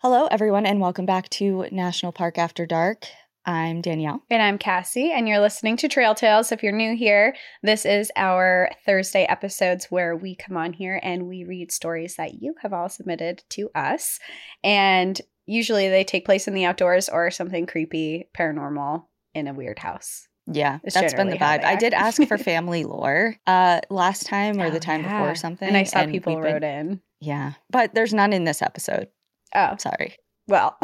Hello, everyone, and welcome back to National Park After Dark. I'm Danielle. And I'm Cassie, and you're listening to Trail Tales. If you're new here, this is our Thursday episodes where we come on here and we read stories that you have all submitted to us. And usually they take place in the outdoors or something creepy, paranormal, in a weird house. Yeah, that's been the vibe. I did ask for family lore last time or the time before or something. And I saw people wrote in. Yeah, but there's none in this episode. Oh. Sorry. Well.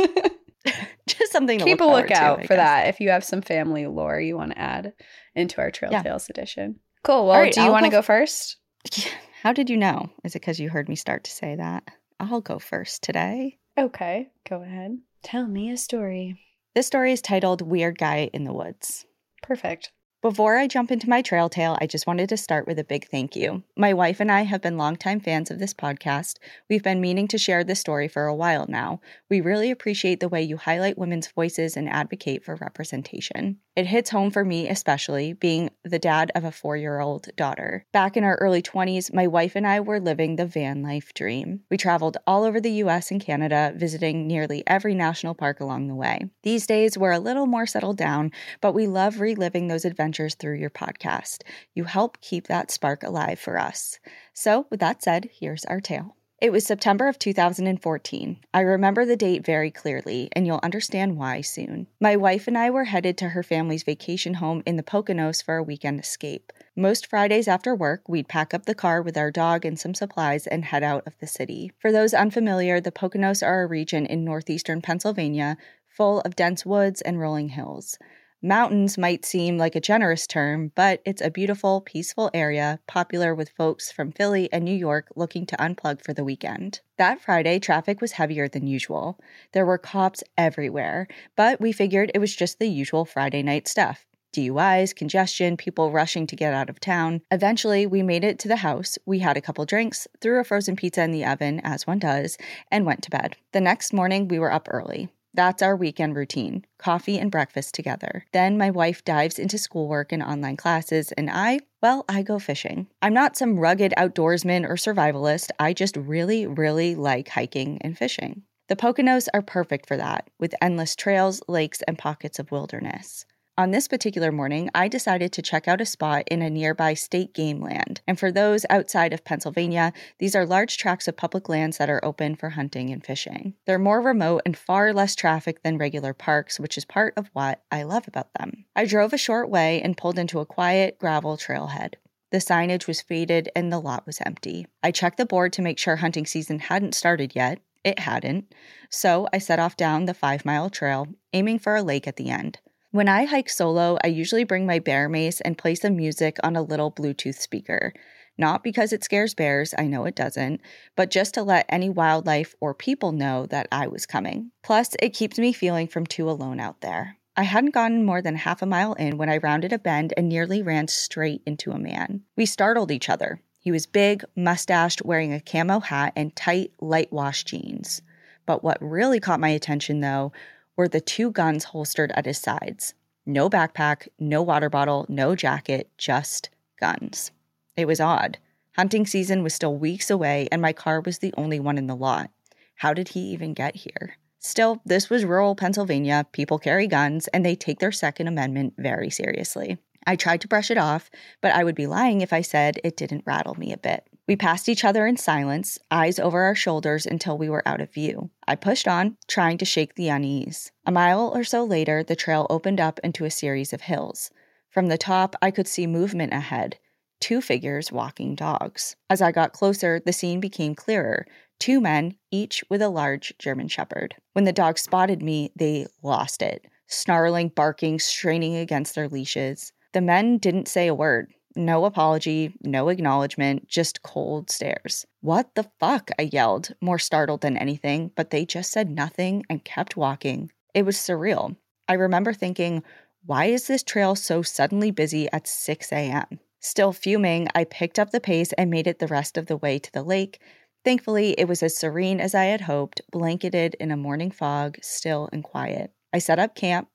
Just something to keep a lookout for that if you have some family lore you want to add into our Trail Tales edition. Cool. Well, do you want to go first? How did you know? Is it because you heard me start to say that? I'll go first today. Okay, go ahead. Tell me a story. This story is titled Weird Guy in the Woods. Perfect. Before I jump into my trail tale, I just wanted to start with a big thank you. My wife and I have been longtime fans of this podcast. We've been meaning to share this story for a while now. We really appreciate the way you highlight women's voices and advocate for representation. It hits home for me especially, being the dad of a 4-year-old daughter. Back in our early 20s, my wife and I were living the van life dream. We traveled all over the US and Canada, visiting nearly every national park along the way. These days, we're a little more settled down, but we love reliving those adventures through your podcast. You help keep that spark alive for us. So, with that said, here's our tale. It was September of 2014. I remember the date very clearly, and you'll understand why soon. My wife and I were headed to her family's vacation home in the Poconos for a weekend escape. Most Fridays after work, we'd pack up the car with our dog and some supplies and head out of the city. For those unfamiliar, the Poconos are a region in northeastern Pennsylvania full of dense woods and rolling hills. Mountains might seem like a generous term, but it's a beautiful, peaceful area, popular with folks from Philly and New York looking to unplug for the weekend. That Friday, traffic was heavier than usual. There were cops everywhere, but we figured it was just the usual Friday night stuff. DUIs, congestion, people rushing to get out of town. Eventually, we made it to the house. We had a couple drinks, threw a frozen pizza in the oven, as one does, and went to bed. The next morning, we were up early. That's our weekend routine, coffee and breakfast together. Then my wife dives into schoolwork and online classes, and I go fishing. I'm not some rugged outdoorsman or survivalist. I just really, really like hiking and fishing. The Poconos are perfect for that, with endless trails, lakes, and pockets of wilderness. On this particular morning, I decided to check out a spot in a nearby state game land. And for those outside of Pennsylvania, these are large tracts of public lands that are open for hunting and fishing. They're more remote and far less traffic than regular parks, which is part of what I love about them. I drove a short way and pulled into a quiet gravel trailhead. The signage was faded and the lot was empty. I checked the board to make sure hunting season hadn't started yet. It hadn't. So I set off down the 5-mile trail, aiming for a lake at the end. When I hike solo, I usually bring my bear mace and play some music on a little Bluetooth speaker. Not because it scares bears, I know it doesn't, but just to let any wildlife or people know that I was coming. Plus, it keeps me feeling from too alone out there. I hadn't gotten more than half a mile in when I rounded a bend and nearly ran straight into a man. We startled each other. He was big, mustached, wearing a camo hat and tight, light wash jeans. But what really caught my attention, though, were the 2 guns holstered at his sides. No backpack, no water bottle, no jacket, just guns. It was odd. Hunting season was still weeks away, and my car was the only one in the lot. How did he even get here? Still, this was rural Pennsylvania. People carry guns, and they take their Second Amendment very seriously. I tried to brush it off, but I would be lying if I said it didn't rattle me a bit. We passed each other in silence, eyes over our shoulders until we were out of view. I pushed on, trying to shake the unease. A mile or so later, the trail opened up into a series of hills. From the top, I could see movement ahead. 2 figures walking dogs. As I got closer, the scene became clearer. 2 men, each with a large German Shepherd. When the dogs spotted me, they lost it. Snarling, barking, straining against their leashes. The men didn't say a word. No apology, no acknowledgement, just cold stares. What the fuck? I yelled, more startled than anything, but they just said nothing and kept walking. It was surreal. I remember thinking, why is this trail so suddenly busy at 6 a.m.? Still fuming, I picked up the pace and made it the rest of the way to the lake. Thankfully, it was as serene as I had hoped, blanketed in a morning fog, still and quiet. I set up camp,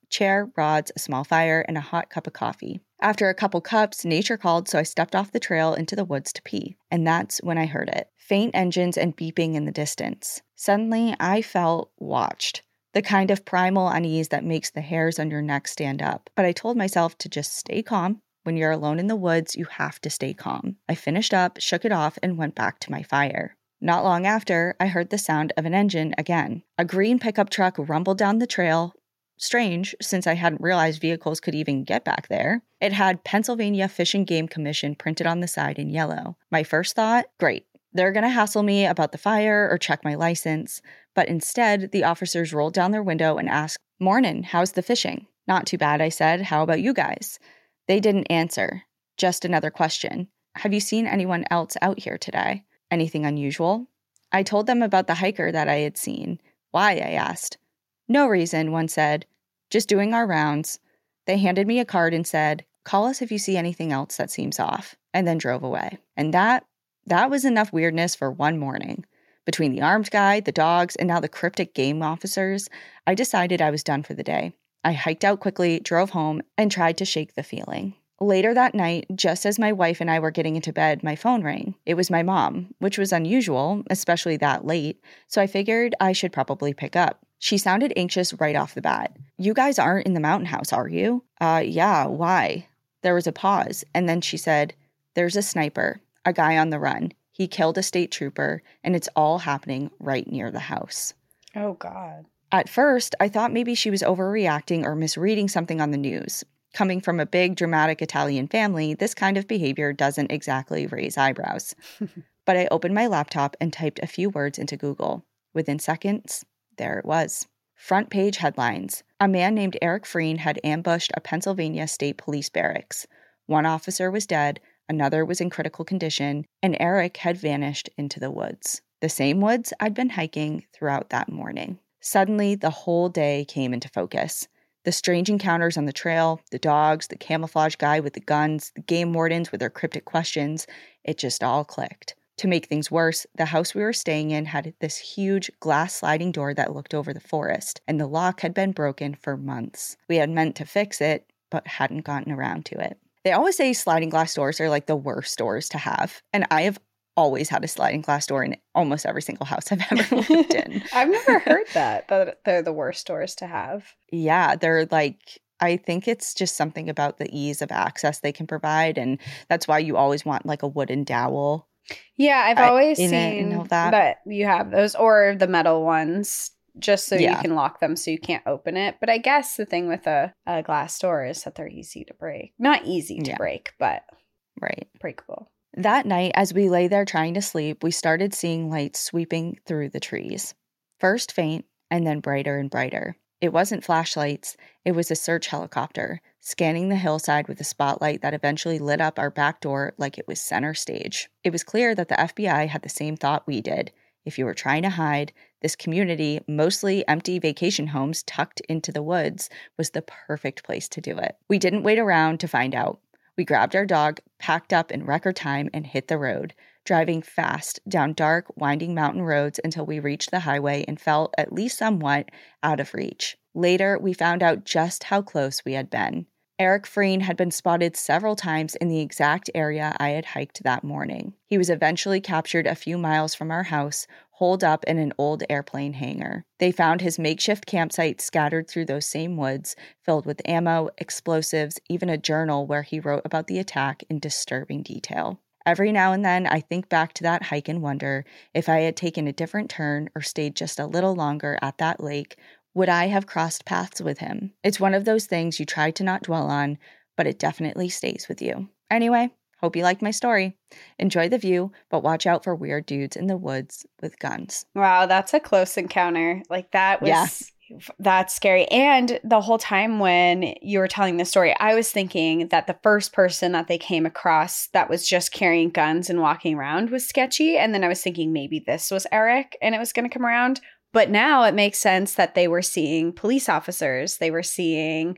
chair, rods, a small fire, and a hot cup of coffee. After a couple cups, nature called, so I stepped off the trail into the woods to pee. And that's when I heard it. Faint engines and beeping in the distance. Suddenly, I felt watched. The kind of primal unease that makes the hairs on your neck stand up. But I told myself to just stay calm. When you're alone in the woods, you have to stay calm. I finished up, shook it off, and went back to my fire. Not long after, I heard the sound of an engine again. A green pickup truck rumbled down the trail. Strange, since I hadn't realized vehicles could even get back there. It had Pennsylvania Fish and Game Commission printed on the side in yellow. My first thought, great. They're going to hassle me about the fire or check my license. But instead, the officers rolled down their window and asked, "Mornin', how's the fishing?" "Not too bad," I said. "How about you guys?" They didn't answer. Just another question. "Have you seen anyone else out here today? Anything unusual?" I told them about the hiker that I had seen. "Why?" I asked. "No reason," one said. "Just doing our rounds." They handed me a card and said, "Call us if you see anything else that seems off," and then drove away. And that was enough weirdness for one morning. Between the armed guy, the dogs, and now the cryptic game officers, I decided I was done for the day. I hiked out quickly, drove home, and tried to shake the feeling. Later that night, just as my wife and I were getting into bed, my phone rang. It was my mom, which was unusual, especially that late, so I figured I should probably pick up. She sounded anxious right off the bat. "You guys aren't in the mountain house, are you?" Yeah, why?" There was a pause, and then she said, "There's a sniper, a guy on the run. He killed a state trooper, and it's all happening right near the house." Oh, God. At first, I thought maybe she was overreacting or misreading something on the news. Coming from a big, dramatic Italian family, this kind of behavior doesn't exactly raise eyebrows. But I opened my laptop and typed a few words into Google. Within seconds, there it was. Front page headlines. A man named Eric Freen had ambushed a Pennsylvania state police barracks. One officer was dead, another was in critical condition, and Eric had vanished into the woods. The same woods I'd been hiking throughout that morning. Suddenly, the whole day came into focus. The strange encounters on the trail, the dogs, the camouflage guy with the guns, the game wardens with their cryptic questions, it just all clicked. To make things worse, the house we were staying in had this huge glass sliding door that looked over the forest, and the lock had been broken for months. We had meant to fix it, but hadn't gotten around to it. They always say sliding glass doors are like the worst doors to have, and I have always had a sliding glass door in almost every single house I've ever lived in. I've never heard that they're the worst doors to have. Yeah, they're like, I think it's just something about the ease of access they can provide, and that's why you always want like a wooden dowel. Yeah, I've always seen and all that. that you have those, or the metal ones, just so you can lock them so you can't open it. But I guess the thing with a glass door is that they're easy to break. Not easy to break, but breakable. That night, as we lay there trying to sleep, we started seeing lights sweeping through the trees. First faint, and then brighter and brighter. It wasn't flashlights, it was a search helicopter, scanning the hillside with a spotlight that eventually lit up our back door like it was center stage. It was clear that the FBI had the same thought we did. If you were trying to hide, this community, mostly empty vacation homes tucked into the woods, was the perfect place to do it. We didn't wait around to find out. We grabbed our dog, packed up in record time, and hit the road, driving fast down dark, winding mountain roads until we reached the highway and felt at least somewhat out of reach. Later, we found out just how close we had been. Eric Freen had been spotted several times in the exact area I had hiked that morning. He was eventually captured a few miles from our house, holed up in an old airplane hangar. They found his makeshift campsite scattered through those same woods, filled with ammo, explosives, even a journal where he wrote about the attack in disturbing detail. Every now and then, I think back to that hike and wonder if I had taken a different turn or stayed just a little longer at that lake, would I have crossed paths with him? It's one of those things you try to not dwell on, but it definitely stays with you. Anyway, hope you liked my story. Enjoy the view, but watch out for weird dudes in the woods with guns. Wow, that's a close encounter. Like that was... That's scary. And the whole time when you were telling the story, I was thinking that the first person that they came across that was just carrying guns and walking around was sketchy. And then I was thinking maybe this was Eric and it was going to come around. But now it makes sense that they were seeing police officers. They were seeing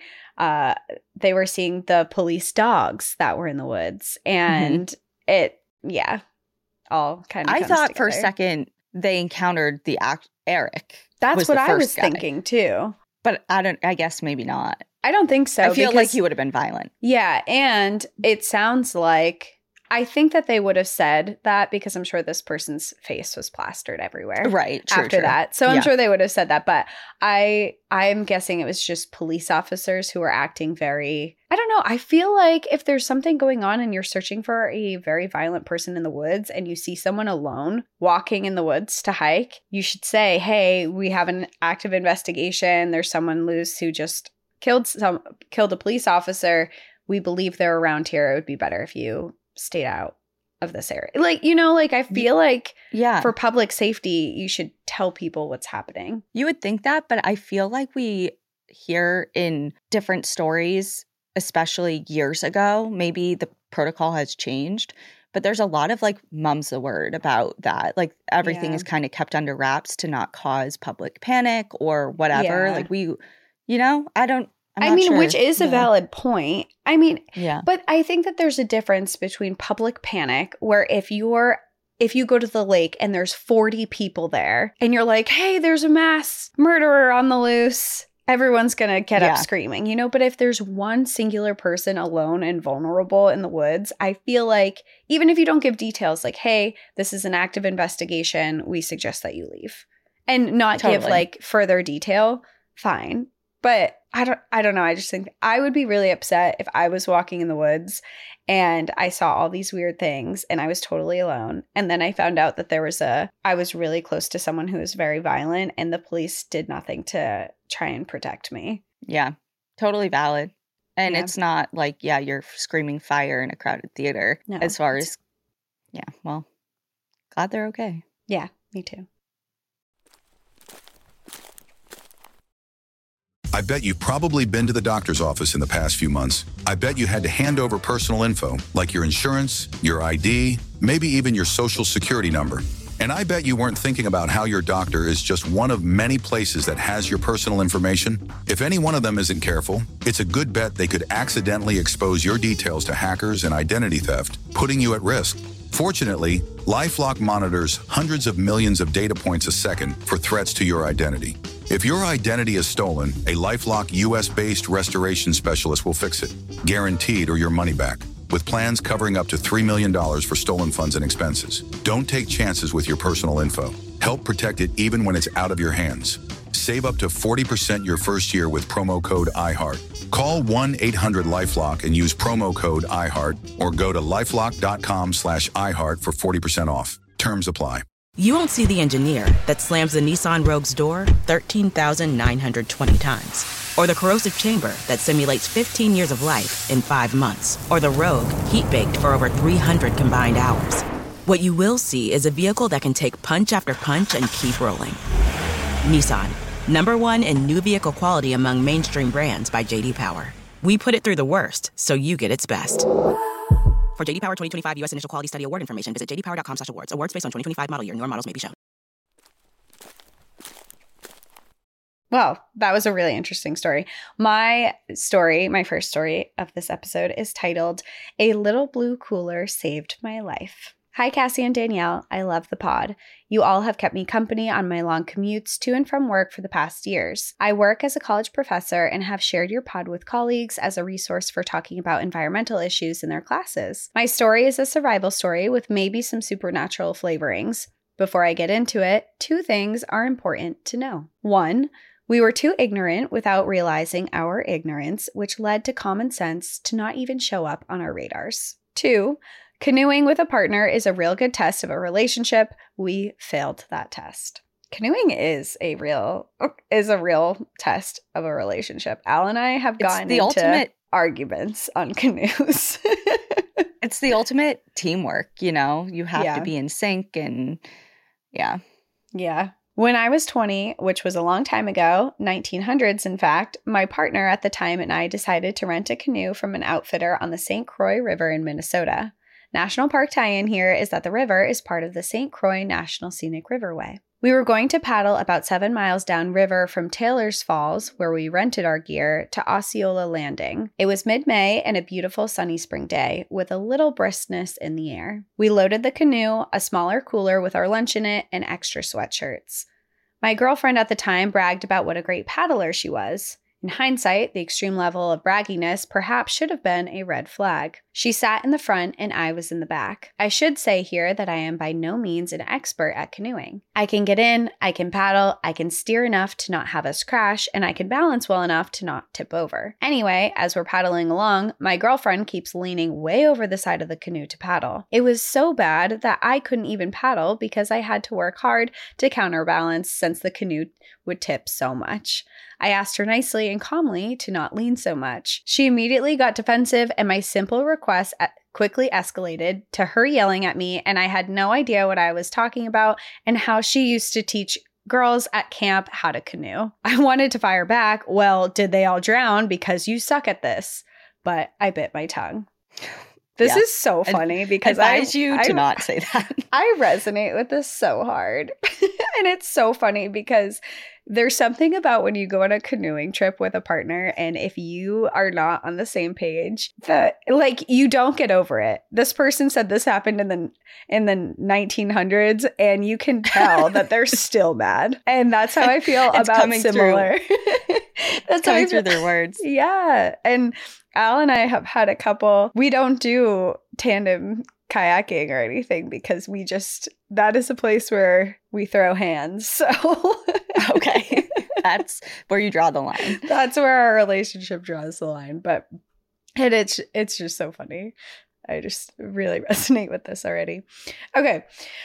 the police dogs that were in the woods. And all kind of I comes thought together. for a second they encountered the Eric. That's what I was thinking too. But I guess maybe not. I don't think so. I feel like he would have been violent. Yeah. And it sounds like, I think that they would have said that because I'm sure this person's face was plastered everywhere. Right. True, after that. So I'm sure they would have said that. But I'm guessing it was just police officers who were acting very, I don't know. I feel like if there's something going on and you're searching for a very violent person in the woods and you see someone alone walking in the woods to hike, you should say, hey, we have an active investigation. There's someone loose who just killed a police officer. We believe they're around here. It would be better if you stayed out of this area. Like, I feel like for public safety, you should tell people what's happening. You would think that, but I feel like we hear in different stories, especially years ago, maybe the protocol has changed, but there's a lot of mum's the word about that. Like everything is kind of kept under wraps to not cause public panic or whatever. Yeah. Like sure. Which is a valid point. Yeah. But I think that there's a difference between public panic, where if you go to the lake and there's 40 people there and you're like, hey, there's a mass murderer on the loose, everyone's going to get up screaming, But if there's one singular person alone and vulnerable in the woods, I feel like even if you don't give details like, hey, this is an active investigation, we suggest that you leave and not give further detail, fine. But I don't know. I just think I would be really upset if I was walking in the woods and I saw all these weird things and I was totally alone. And then I found out that I was really close to someone who was very violent and the police did nothing to try and protect me. Yeah, totally valid. And it's not like, you're screaming fire in a crowded theater as far as, well, glad they're okay. Yeah, me too. I bet you've probably been to the doctor's office in the past few months. I bet you had to hand over personal info, like your insurance, your ID, maybe even your social security number. And I bet you weren't thinking about how your doctor is just one of many places that has your personal information. If any one of them isn't careful, it's a good bet they could accidentally expose your details to hackers and identity theft, putting you at risk. Fortunately, LifeLock monitors hundreds of millions of data points a second for threats to your identity. If your identity is stolen, a LifeLock US-based restoration specialist will fix it, guaranteed or your money back, with plans covering up to $3 million for stolen funds and expenses. Don't take chances with your personal info. Help protect it even when it's out of your hands. Save up to 40% your first year with promo code iHeart. Call 1-800-LifeLock and use promo code iHeart or go to lifelock.com/iHeart for 40% off. Terms apply. You won't see the engineer that slams the Nissan Rogue's door 13,920 times. Or the corrosive chamber that simulates 15 years of life in 5 months. Or the Rogue heat-baked for over 300 combined hours. What you will see is a vehicle that can take punch after punch and keep rolling. Nissan, #1 in new vehicle quality among mainstream brands by J.D. Power. We put it through the worst, so you get its best. For J.D. Power 2025 U.S. Initial Quality Study Award information, visit jdpower.com/awards. Awards based on 2025 model year. Newer models may be shown. Well, that was a really interesting story. My first story of this episode is titled, A Little Blue Cooler Saved My Life. Hi, Cassie and Danielle. I love the pod. You all have kept me company on my long commutes to and from work for the past years. I work as a college professor and have shared your pod with colleagues as a resource for talking about environmental issues in their classes. My story is a survival story with maybe some supernatural flavorings. Before I get into it, 2 things are important to know. 1, we were too ignorant without realizing our ignorance, which led to common sense to not even show up on our radars. 2, canoeing with a partner is a real good test of a relationship. We failed that test. Canoeing is a real test of a relationship. Al and I have gotten into ultimate arguments on canoes. It's the ultimate teamwork, you have to be in sync and yeah. When I was 20, which was a long time ago, 1900s in fact, my partner at the time and I decided to rent a canoe from an outfitter on the St. Croix River in Minnesota. National Park tie-in here is that the river is part of the St. Croix National Scenic Riverway. We were going to paddle about 7 miles downriver from Taylor's Falls, where we rented our gear, to Osceola Landing. It was mid-May and a beautiful sunny spring day, with a little briskness in the air. We loaded the canoe, a smaller cooler with our lunch in it, and extra sweatshirts. My girlfriend at the time bragged about what a great paddler she was. In hindsight, the extreme level of bragginess perhaps should have been a red flag. She sat in the front and I was in the back. I should say here that I am by no means an expert at canoeing. I can get in, I can paddle, I can steer enough to not have us crash, and I can balance well enough to not tip over. Anyway, as we're paddling along, my girlfriend keeps leaning way over the side of the canoe to paddle. It was so bad that I couldn't even paddle because I had to work hard to counterbalance since the canoe would tip so much. I asked her nicely and calmly to not lean so much. She immediately got defensive, and my simple request quickly escalated to her yelling at me, and I had no idea what I was talking about and how she used to teach girls at camp how to canoe. I wanted to fire back, "Well, did they all drown because you suck at this?" But I bit my tongue. This is so funny because I advise you to not say that. I resonate with this so hard. And it's so funny because there's something about when you go on a canoeing trip with a partner and if you are not on the same page, that like you don't get over it. This person said this happened in the 1900s and you can tell that they're still mad. And that's how I feel about similar. That's coming through their words. Yeah. And Al and I have had a couple. We don't do tandem kayaking or anything because that is a place where we throw hands. So okay. That's where you draw the line. That's where our relationship draws the line. But it's just so funny. I just really resonate with this already. Okay.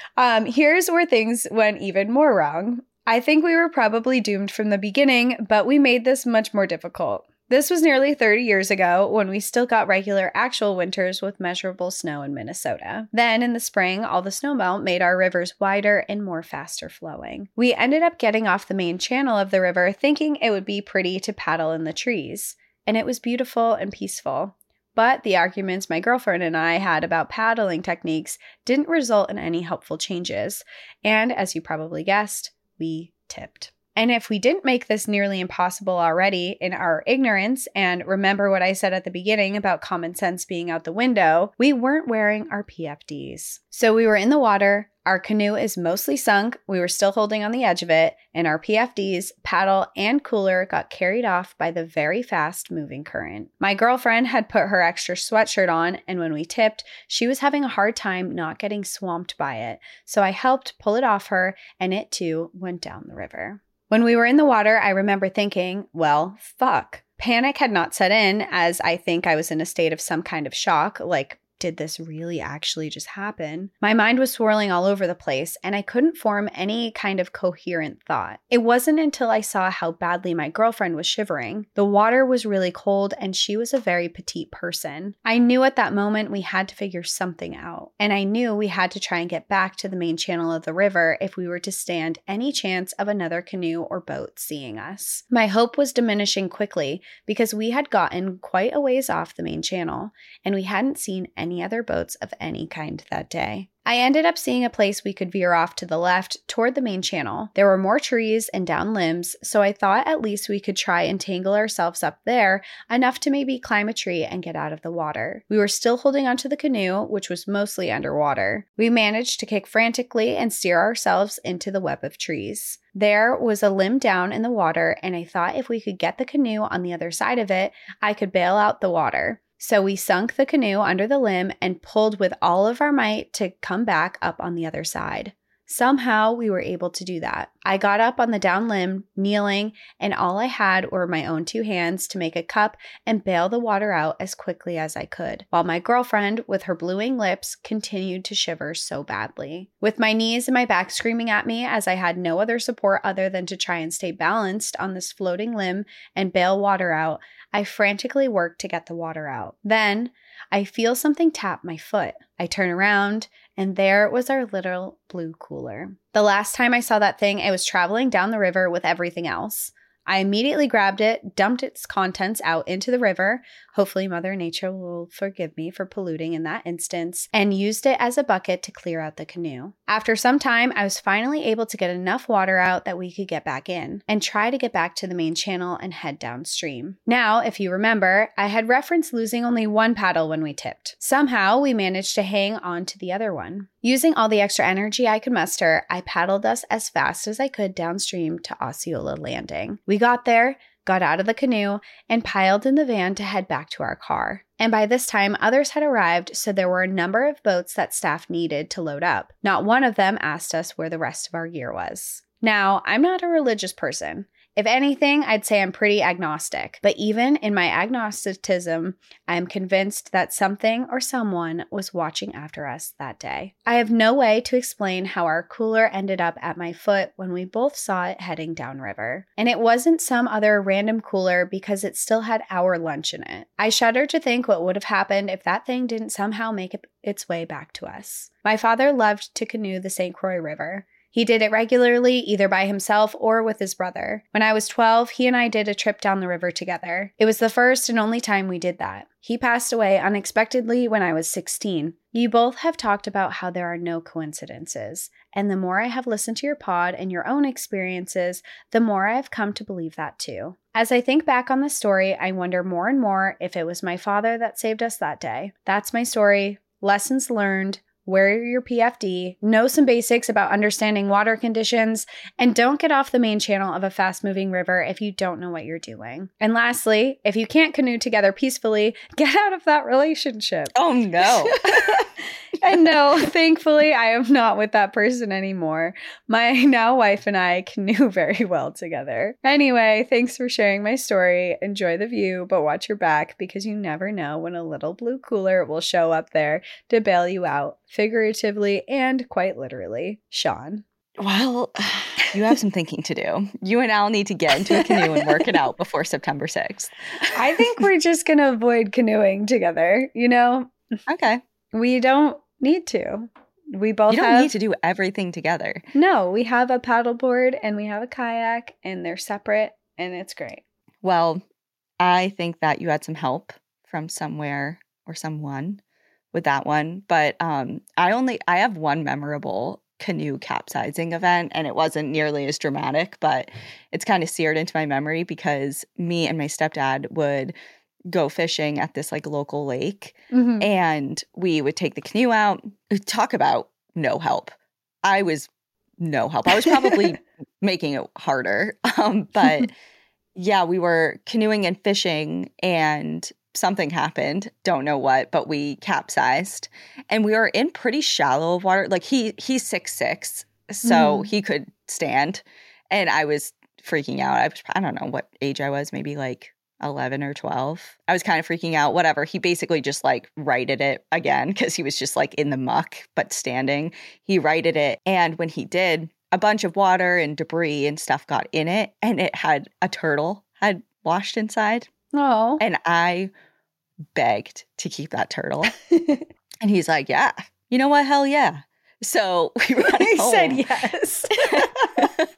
Here's where things went even more wrong. I think we were probably doomed from the beginning, but we made this much more difficult. This was nearly 30 years ago when we still got regular actual winters with measurable snow in Minnesota. Then in the spring, all the snowmelt made our rivers wider and more faster flowing. We ended up getting off the main channel of the river thinking it would be pretty to paddle in the trees. And it was beautiful and peaceful. But the arguments my girlfriend and I had about paddling techniques didn't result in any helpful changes. And as you probably guessed, we tipped. And if we didn't make this nearly impossible already in our ignorance, and remember what I said at the beginning about common sense being out the window, we weren't wearing our PFDs. So we were in the water, our canoe is mostly sunk, we were still holding on the edge of it, and our PFDs, paddle, and cooler got carried off by the very fast moving current. My girlfriend had put her extra sweatshirt on, and when we tipped, she was having a hard time not getting swamped by it, so I helped pull it off her, and it too went down the river. When we were in the water, I remember thinking, well, fuck. Panic had not set in, as I think I was in a state of some kind of shock, like, did this really actually just happen? My mind was swirling all over the place, and I couldn't form any kind of coherent thought. It wasn't until I saw how badly my girlfriend was shivering. The water was really cold, and she was a very petite person. I knew at that moment we had to figure something out, and I knew we had to try and get back to the main channel of the river if we were to stand any chance of another canoe or boat seeing us. My hope was diminishing quickly because we had gotten quite a ways off the main channel, and we hadn't seen any other boats of any kind that day. I ended up seeing a place we could veer off to the left toward the main channel. There were more trees and down limbs, so I thought at least we could try and tangle ourselves up there enough to maybe climb a tree and get out of the water. We were still holding onto the canoe, which was mostly underwater. We managed to kick frantically and steer ourselves into the web of trees. There was a limb down in the water, and I thought if we could get the canoe on the other side of it, I could bail out the water. So we sunk the canoe under the limb and pulled with all of our might to come back up on the other side. Somehow we were able to do that. I got up on the down limb, kneeling, and all I had were my own 2 hands to make a cup and bail the water out as quickly as I could, while my girlfriend, with her bluing lips, continued to shiver so badly. With my knees and my back screaming at me as I had no other support other than to try and stay balanced on this floating limb and bail water out, I frantically worked to get the water out. Then, I feel something tap my foot. I turn around, and there was our little blue cooler. The last time I saw that thing, it was traveling down the river with everything else. I immediately grabbed it, dumped its contents out into the river. Hopefully Mother Nature will forgive me for polluting in that instance, and used it as a bucket to clear out the canoe. After some time, I was finally able to get enough water out that we could get back in and try to get back to the main channel and head downstream. Now, if you remember, I had referenced losing only one paddle when we tipped. Somehow, we managed to hang on to the other one. Using all the extra energy I could muster, I paddled us as fast as I could downstream to Osceola Landing. We got there, got out of the canoe, and piled in the van to head back to our car. And by this time, others had arrived, so there were a number of boats that staff needed to load up. Not one of them asked us where the rest of our gear was. Now, I'm not a religious person. If anything, I'd say I'm pretty agnostic. But even in my agnosticism, I am convinced that something or someone was watching after us that day. I have no way to explain how our cooler ended up at my foot when we both saw it heading downriver. And it wasn't some other random cooler because it still had our lunch in it. I shudder to think what would have happened if that thing didn't somehow make its way back to us. My father loved to canoe the St. Croix River. He did it regularly, either by himself or with his brother. When I was 12, he and I did a trip down the river together. It was the first and only time we did that. He passed away unexpectedly when I was 16. You both have talked about how there are no coincidences. And the more I have listened to your pod and your own experiences, the more I have come to believe that too. As I think back on the story, I wonder more and more if it was my father that saved us that day. That's my story. Lessons learned. Wear your PFD, know some basics about understanding water conditions, and don't get off the main channel of a fast-moving river if you don't know what you're doing. And lastly, if you can't canoe together peacefully, get out of that relationship. Oh, no. And no, thankfully, I am not with that person anymore. My now wife and I canoe very well together. Anyway, thanks for sharing my story. Enjoy the view, but watch your back because you never know when a little blue cooler will show up there to bail you out, figuratively and quite literally. Sean. Well, you have some thinking to do. You and Al need to get into a canoe and work it out before September 6th. I think we're just going to avoid canoeing together, you know? Okay. We don't need to. We both You don't need to do everything together. No, we have a paddleboard and we have a kayak and they're separate and it's great. Well, I think that you had some help from somewhere or someone with that one. But I have one memorable canoe capsizing event, and it wasn't nearly as dramatic, but it's kind of seared into my memory because me and my stepdad would go fishing at this like local lake, and we would take the canoe out. Talk about no help. I was no help. I was probably making it harder. But yeah, we were canoeing and fishing and something happened. Don't know what, but we capsized and we were in pretty shallow water. Like he's 6'6", so he could stand. And I was freaking out. I don't know what age I was, maybe like 11 or 12. I was kind of freaking out, whatever. He basically just like righted it again because he was just like in the muck, but standing. He righted it. And when he did, a bunch of water and debris and stuff got in it. And it had a turtle had washed inside. Oh. And I begged to keep that turtle. And he's like, yeah, you know what? Hell yeah. So we brought it home. He said yes.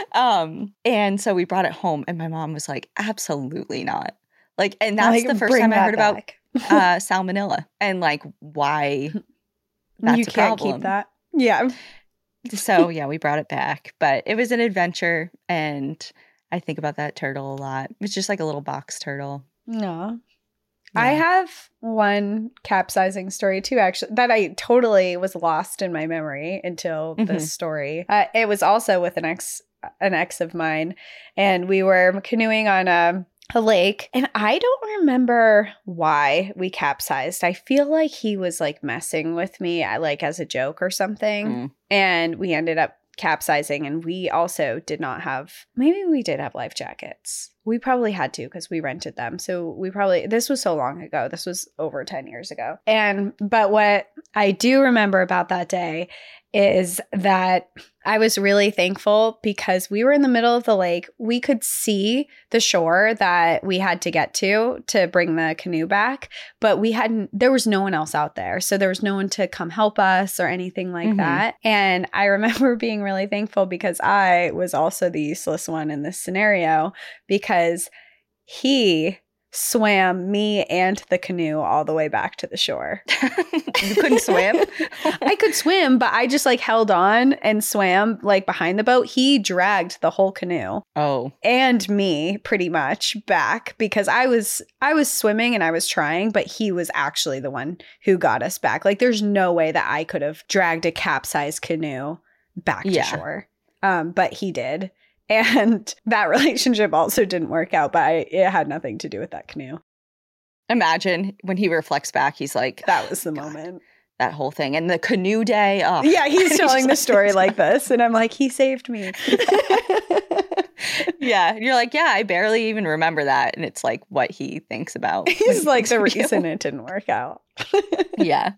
And so we brought it home and my mom was like, absolutely not. Like, and that's the first time I heard about salmonella and like why that's you a can't problem. Keep that. Yeah. So yeah, we brought it back, but it was an adventure and I think about that turtle a lot. It's just like a little box turtle. No. Yeah. I have one capsizing story too, actually, that I totally was lost in my memory until this story. It was also with an ex of mine, and we were canoeing on a lake, and I don't remember why we capsized. I feel like he was like messing with me, like as a joke or something, and we ended up capsizing, and we also did not have, maybe we did have life jackets. We probably had to because we rented them. So this was so long ago. This was over 10 years ago. But what I do remember about that day is that I was really thankful because we were in the middle of the lake. We could see the shore that we had to get to bring the canoe back, but there was no one else out there. So there was no one to come help us or anything like that. And I remember being really thankful because I was also the useless one in this scenario because he swam me and the canoe all the way back to the shore. You couldn't swim? I could swim, but I just like held on and swam like behind the boat. He dragged the whole canoe. Oh. And me pretty much back because I was swimming and I was trying, but he was actually the one who got us back. Like there's no way that I could have dragged a capsized canoe back to shore. But he did. And that relationship also didn't work out, but it had nothing to do with that canoe. Imagine when he reflects back, he's like, that was the moment. That whole thing. And the canoe day. Oh. Yeah, he's telling the story like this. And I'm like, he saved me. Yeah. And you're like, yeah, I barely even remember that. And it's like what he thinks about. He's like the reason it didn't work out. Yeah.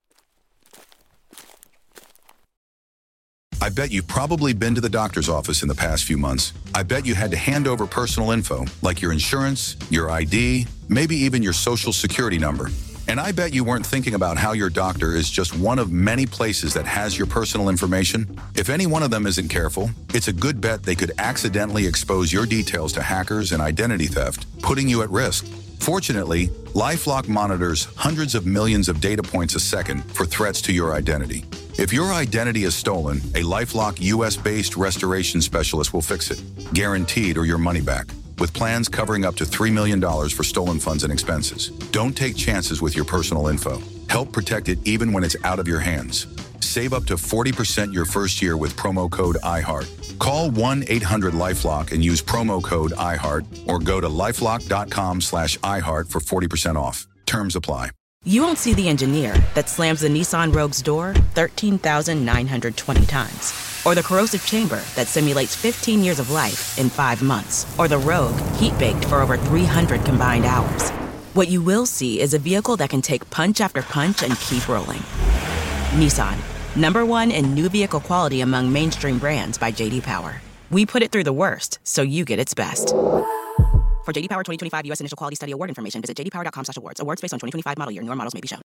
I bet you've probably been to the doctor's office in the past few months. I bet you had to hand over personal info, like your insurance, your ID, maybe even your social security number. And I bet you weren't thinking about how your doctor is just one of many places that has your personal information. If any one of them isn't careful, it's a good bet they could accidentally expose your details to hackers and identity theft, putting you at risk. Fortunately, LifeLock monitors hundreds of millions of data points a second for threats to your identity. If your identity is stolen, a LifeLock US-based restoration specialist will fix it, guaranteed or your money back, with plans covering up to $3 million for stolen funds and expenses. Don't take chances with your personal info. Help protect it even when it's out of your hands. Save up to 40% your first year with promo code iHeart. Call 1-800-LifeLock and use promo code iHeart or go to lifelock.com/iHeart for 40% off. Terms apply. You won't see the engineer that slams the Nissan Rogue's door 13,920 times. Or the corrosive chamber that simulates 15 years of life in 5 months. Or the Rogue heat-baked for over 300 combined hours. What you will see is a vehicle that can take punch after punch and keep rolling. Nissan, #1 in new vehicle quality among mainstream brands by J.D. Power. We put it through the worst, so you get its best. For J.D. Power 2025 U.S. Initial Quality Study Award information, visit jdpower.com/awards. Awards based on 2025 model year. Newer models may be shown.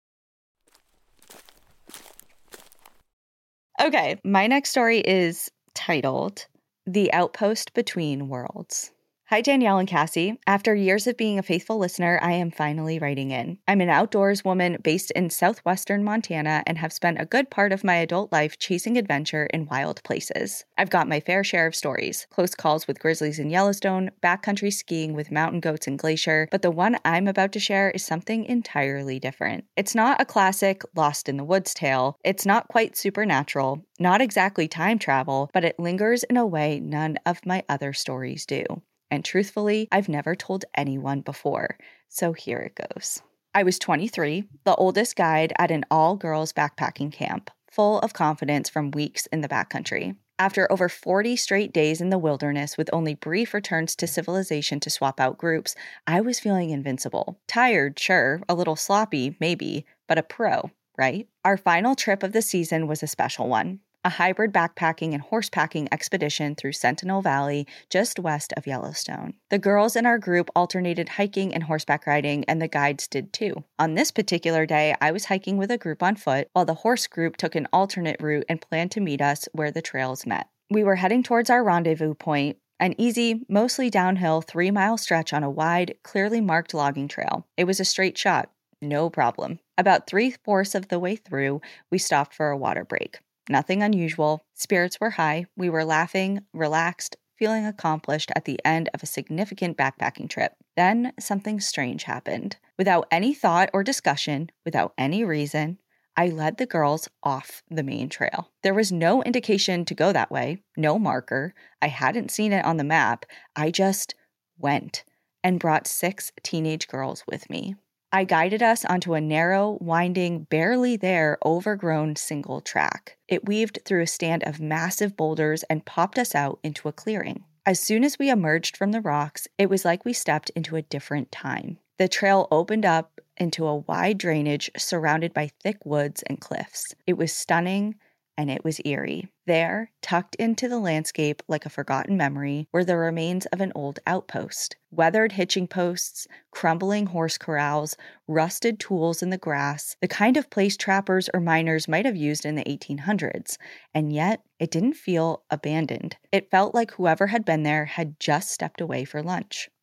Okay, my next story is titled The Outpost Between Worlds. Hi, Danielle and Cassie. After years of being a faithful listener, I am finally writing in. I'm an outdoors woman based in southwestern Montana and have spent a good part of my adult life chasing adventure in wild places. I've got my fair share of stories, close calls with grizzlies in Yellowstone, backcountry skiing with mountain goats in Glacier, but the one I'm about to share is something entirely different. It's not a classic Lost in the Woods tale. It's not quite supernatural, not exactly time travel, but it lingers in a way none of my other stories do. And truthfully, I've never told anyone before, so here it goes. I was 23, the oldest guide at an all-girls backpacking camp, full of confidence from weeks in the backcountry. After over 40 straight days in the wilderness with only brief returns to civilization to swap out groups, I was feeling invincible. Tired, sure, a little sloppy, maybe, but a pro, right? Our final trip of the season was a special one. A hybrid backpacking and horsepacking expedition through Sentinel Valley, just west of Yellowstone. The girls in our group alternated hiking and horseback riding, and the guides did too. On this particular day, I was hiking with a group on foot, while the horse group took an alternate route and planned to meet us where the trails met. We were heading towards our rendezvous point, an easy, mostly downhill 3-mile stretch on a wide, clearly marked logging trail. It was a straight shot, no problem. About 3/4 of the way through, we stopped for a water break. Nothing unusual. Spirits were high. We were laughing, relaxed, feeling accomplished at the end of a significant backpacking trip. Then something strange happened. Without any thought or discussion, without any reason, I led the girls off the main trail. There was no indication to go that way, no marker. I hadn't seen it on the map. I just went and brought 6 teenage girls with me. I guided us onto a narrow, winding, barely there, overgrown single track. It weaved through a stand of massive boulders and popped us out into a clearing. As soon as we emerged from the rocks, it was like we stepped into a different time. The trail opened up into a wide drainage surrounded by thick woods and cliffs. It was stunning, and it was eerie. There, tucked into the landscape like a forgotten memory, were the remains of an old outpost. Weathered hitching posts, crumbling horse corrals, rusted tools in the grass, the kind of place trappers or miners might have used in the 1800s. And yet, it didn't feel abandoned. It felt like whoever had been there had just stepped away for lunch.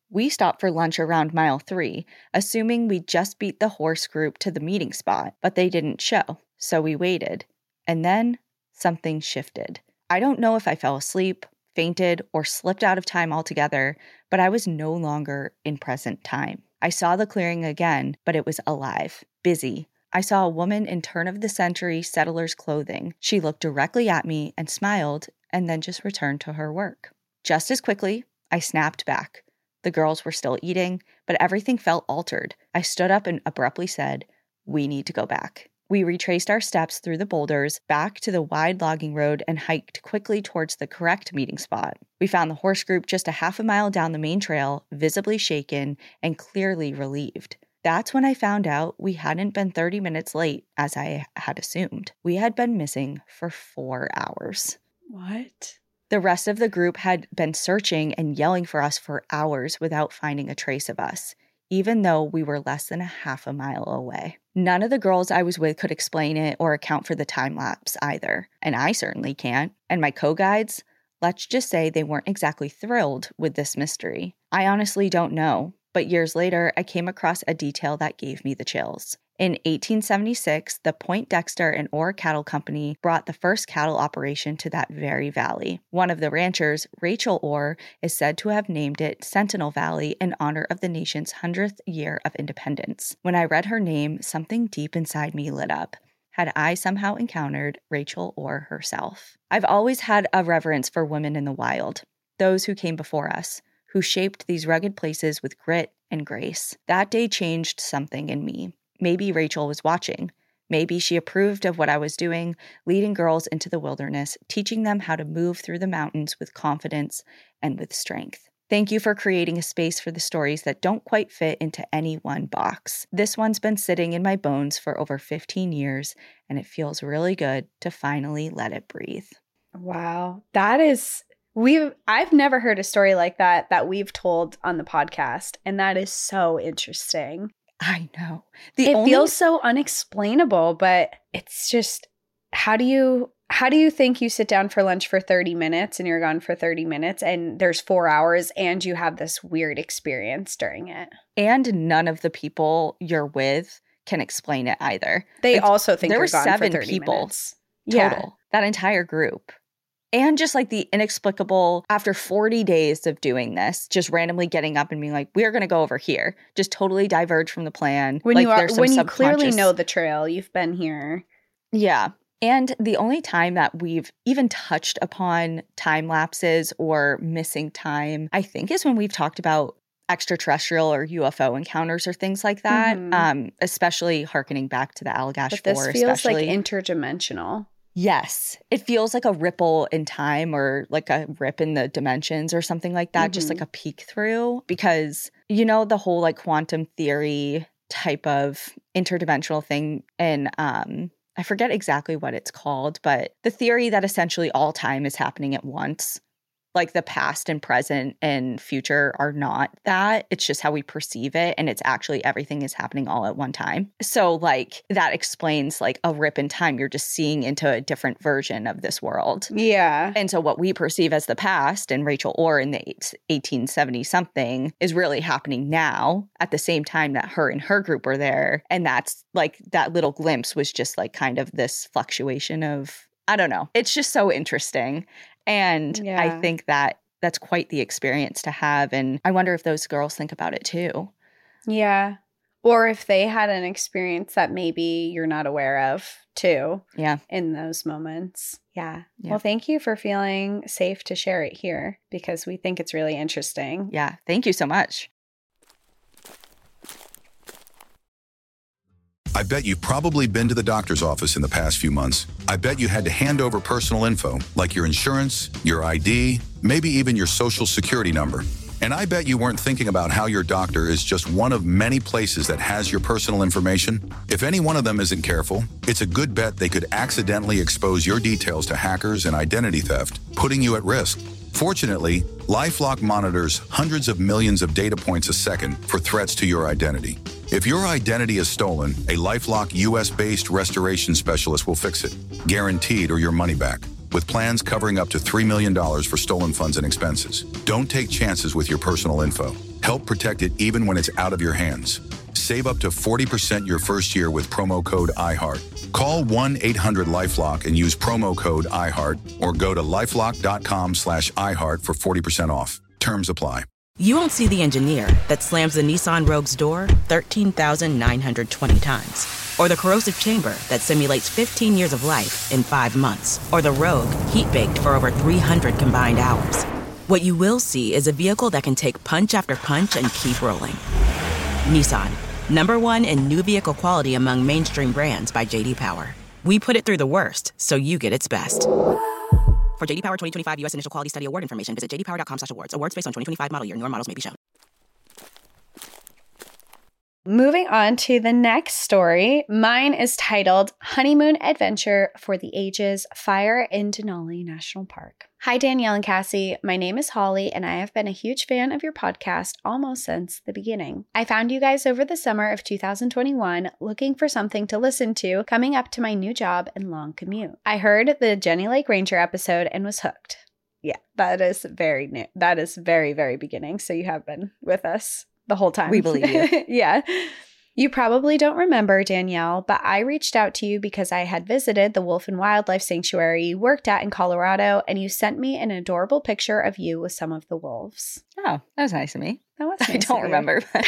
We stopped for lunch around mile 3, assuming we'd just beat the horse group to the meeting spot, but they didn't show, so we waited. And then something shifted. I don't know if I fell asleep, fainted, or slipped out of time altogether, but I was no longer in present time. I saw the clearing again, but it was alive, busy. I saw a woman in turn-of-the-century settler's clothing. She looked directly at me and smiled, and then just returned to her work. Just as quickly, I snapped back. The girls were still eating, but everything felt altered. I stood up and abruptly said, "We need to go back." We retraced our steps through the boulders, back to the wide logging road, and hiked quickly towards the correct meeting spot. We found the horse group just a half a mile down the main trail, visibly shaken and clearly relieved. That's when I found out we hadn't been 30 minutes late, as I had assumed. We had been missing for 4 hours. What? The rest of the group had been searching and yelling for us for hours without finding a trace of us, even though we were less than a half a mile away. None of the girls I was with could explain it or account for the time lapse either, and I certainly can't. And my co-guides, let's just say they weren't exactly thrilled with this mystery. I honestly don't know, but years later, I came across a detail that gave me the chills. In 1876, the Poindexter and Orr Cattle Company brought the first cattle operation to that very valley. One of the ranchers, Rachel Orr, is said to have named it Sentinel Valley in honor of the nation's 100th year of independence. When I read her name, something deep inside me lit up. Had I somehow encountered Rachel Orr herself? I've always had a reverence for women in the wild, those who came before us, who shaped these rugged places with grit and grace. That day changed something in me. Maybe Rachel was watching. Maybe she approved of what I was doing, leading girls into the wilderness, teaching them how to move through the mountains with confidence and with strength. Thank you for creating a space for the stories that don't quite fit into any one box. This one's been sitting in my bones for over 15 years, and it feels really good to finally let it breathe. Wow. I've never heard a story like that we've told on the podcast, and that is so interesting. I know. It feels so unexplainable, but it's just, how do you think you sit down for lunch for 30 minutes and you're gone for 30 minutes and there's 4 hours and you have this weird experience during it? And none of the people you're with can explain it either. They also think there you're were gone 7 for 30 people minutes. total. Yeah. That entire group. And just like the inexplicable, after 40 days of doing this, just randomly getting up and being like, we're going to go over here. Just totally diverge from the plan. When you clearly know the trail, you've been here. Yeah. And the only time that we've even touched upon time lapses or missing time, I think, is when we've talked about extraterrestrial or UFO encounters or things like that, especially hearkening back to the Allagash 4. But this feels like interdimensional. Yes. It feels like a ripple in time or like a rip in the dimensions or something like that, just like a peek through. Because, you know, the whole like quantum theory type of interdimensional thing, and I forget exactly what it's called, but the theory that essentially all time is happening at once. Like the past and present and future are not that. It's just how we perceive it. And it's actually everything is happening all at one time. So like that explains like a rip in time. You're just seeing into a different version of this world. Yeah. And so what we perceive as the past and Rachel Orr in the 1870 something is really happening now at the same time that her and her group were there. And that's like that little glimpse was just like kind of this fluctuation of, I don't know. It's just so interesting. And yeah. I think that that's quite the experience to have. And I wonder if those girls think about it too. Yeah. Or if they had an experience that maybe you're not aware of too. Yeah. In those moments. Yeah. Well, thank you for feeling safe to share it here because we think it's really interesting. Yeah. Thank you so much. I bet you've probably been to the doctor's office in the past few months. I bet you had to hand over personal info, like your insurance, your ID, maybe even your social security number. And I bet you weren't thinking about how your doctor is just one of many places that has your personal information. If any one of them isn't careful, it's a good bet they could accidentally expose your details to hackers and identity theft, putting you at risk. Fortunately, LifeLock monitors hundreds of millions of data points a second for threats to your identity. If your identity is stolen, a LifeLock US-based restoration specialist will fix it, guaranteed or your money back, with plans covering up to $3 million for stolen funds and expenses. Don't take chances with your personal info. Help protect it even when it's out of your hands. Save up to 40% your first year with promo code iHeart. Call 1-800-LifeLock and use promo code iHeart or go to lifelock.com/iHeart for 40% off. Terms apply. You won't see the engineer that slams the Nissan Rogue's door 13,920 times. Or the corrosive chamber that simulates 15 years of life in 5 months. Or the Rogue heat-baked for over 300 combined hours. What you will see is a vehicle that can take punch after punch and keep rolling. Nissan, #1 in new vehicle quality among mainstream brands by J.D. Power. We put it through the worst, so you get its best. For J.D. Power 2025 U.S. Initial Quality Study Award information, visit jdpower.com/awards. Awards based on 2025 model year. Newer models may be shown. Moving on to the next story. Mine is titled Honeymoon Adventure for the Ages, Fire in Denali National Park. Hi, Danielle and Cassie. My name is Holly, and I have been a huge fan of your podcast almost since the beginning. I found you guys over the summer of 2021 looking for something to listen to coming up to my new job and long commute. I heard the Jenny Lake Ranger episode and was hooked. Yeah, that is very new. That is very, very beginning. So you have been with us the whole time. We believe you. Yeah. You probably don't remember, Danielle, but I reached out to you because I had visited the Wolf and Wildlife Sanctuary you worked at in Colorado, and you sent me an adorable picture of you with some of the wolves. Oh, that was nice of me. That was nice. I don't remember, but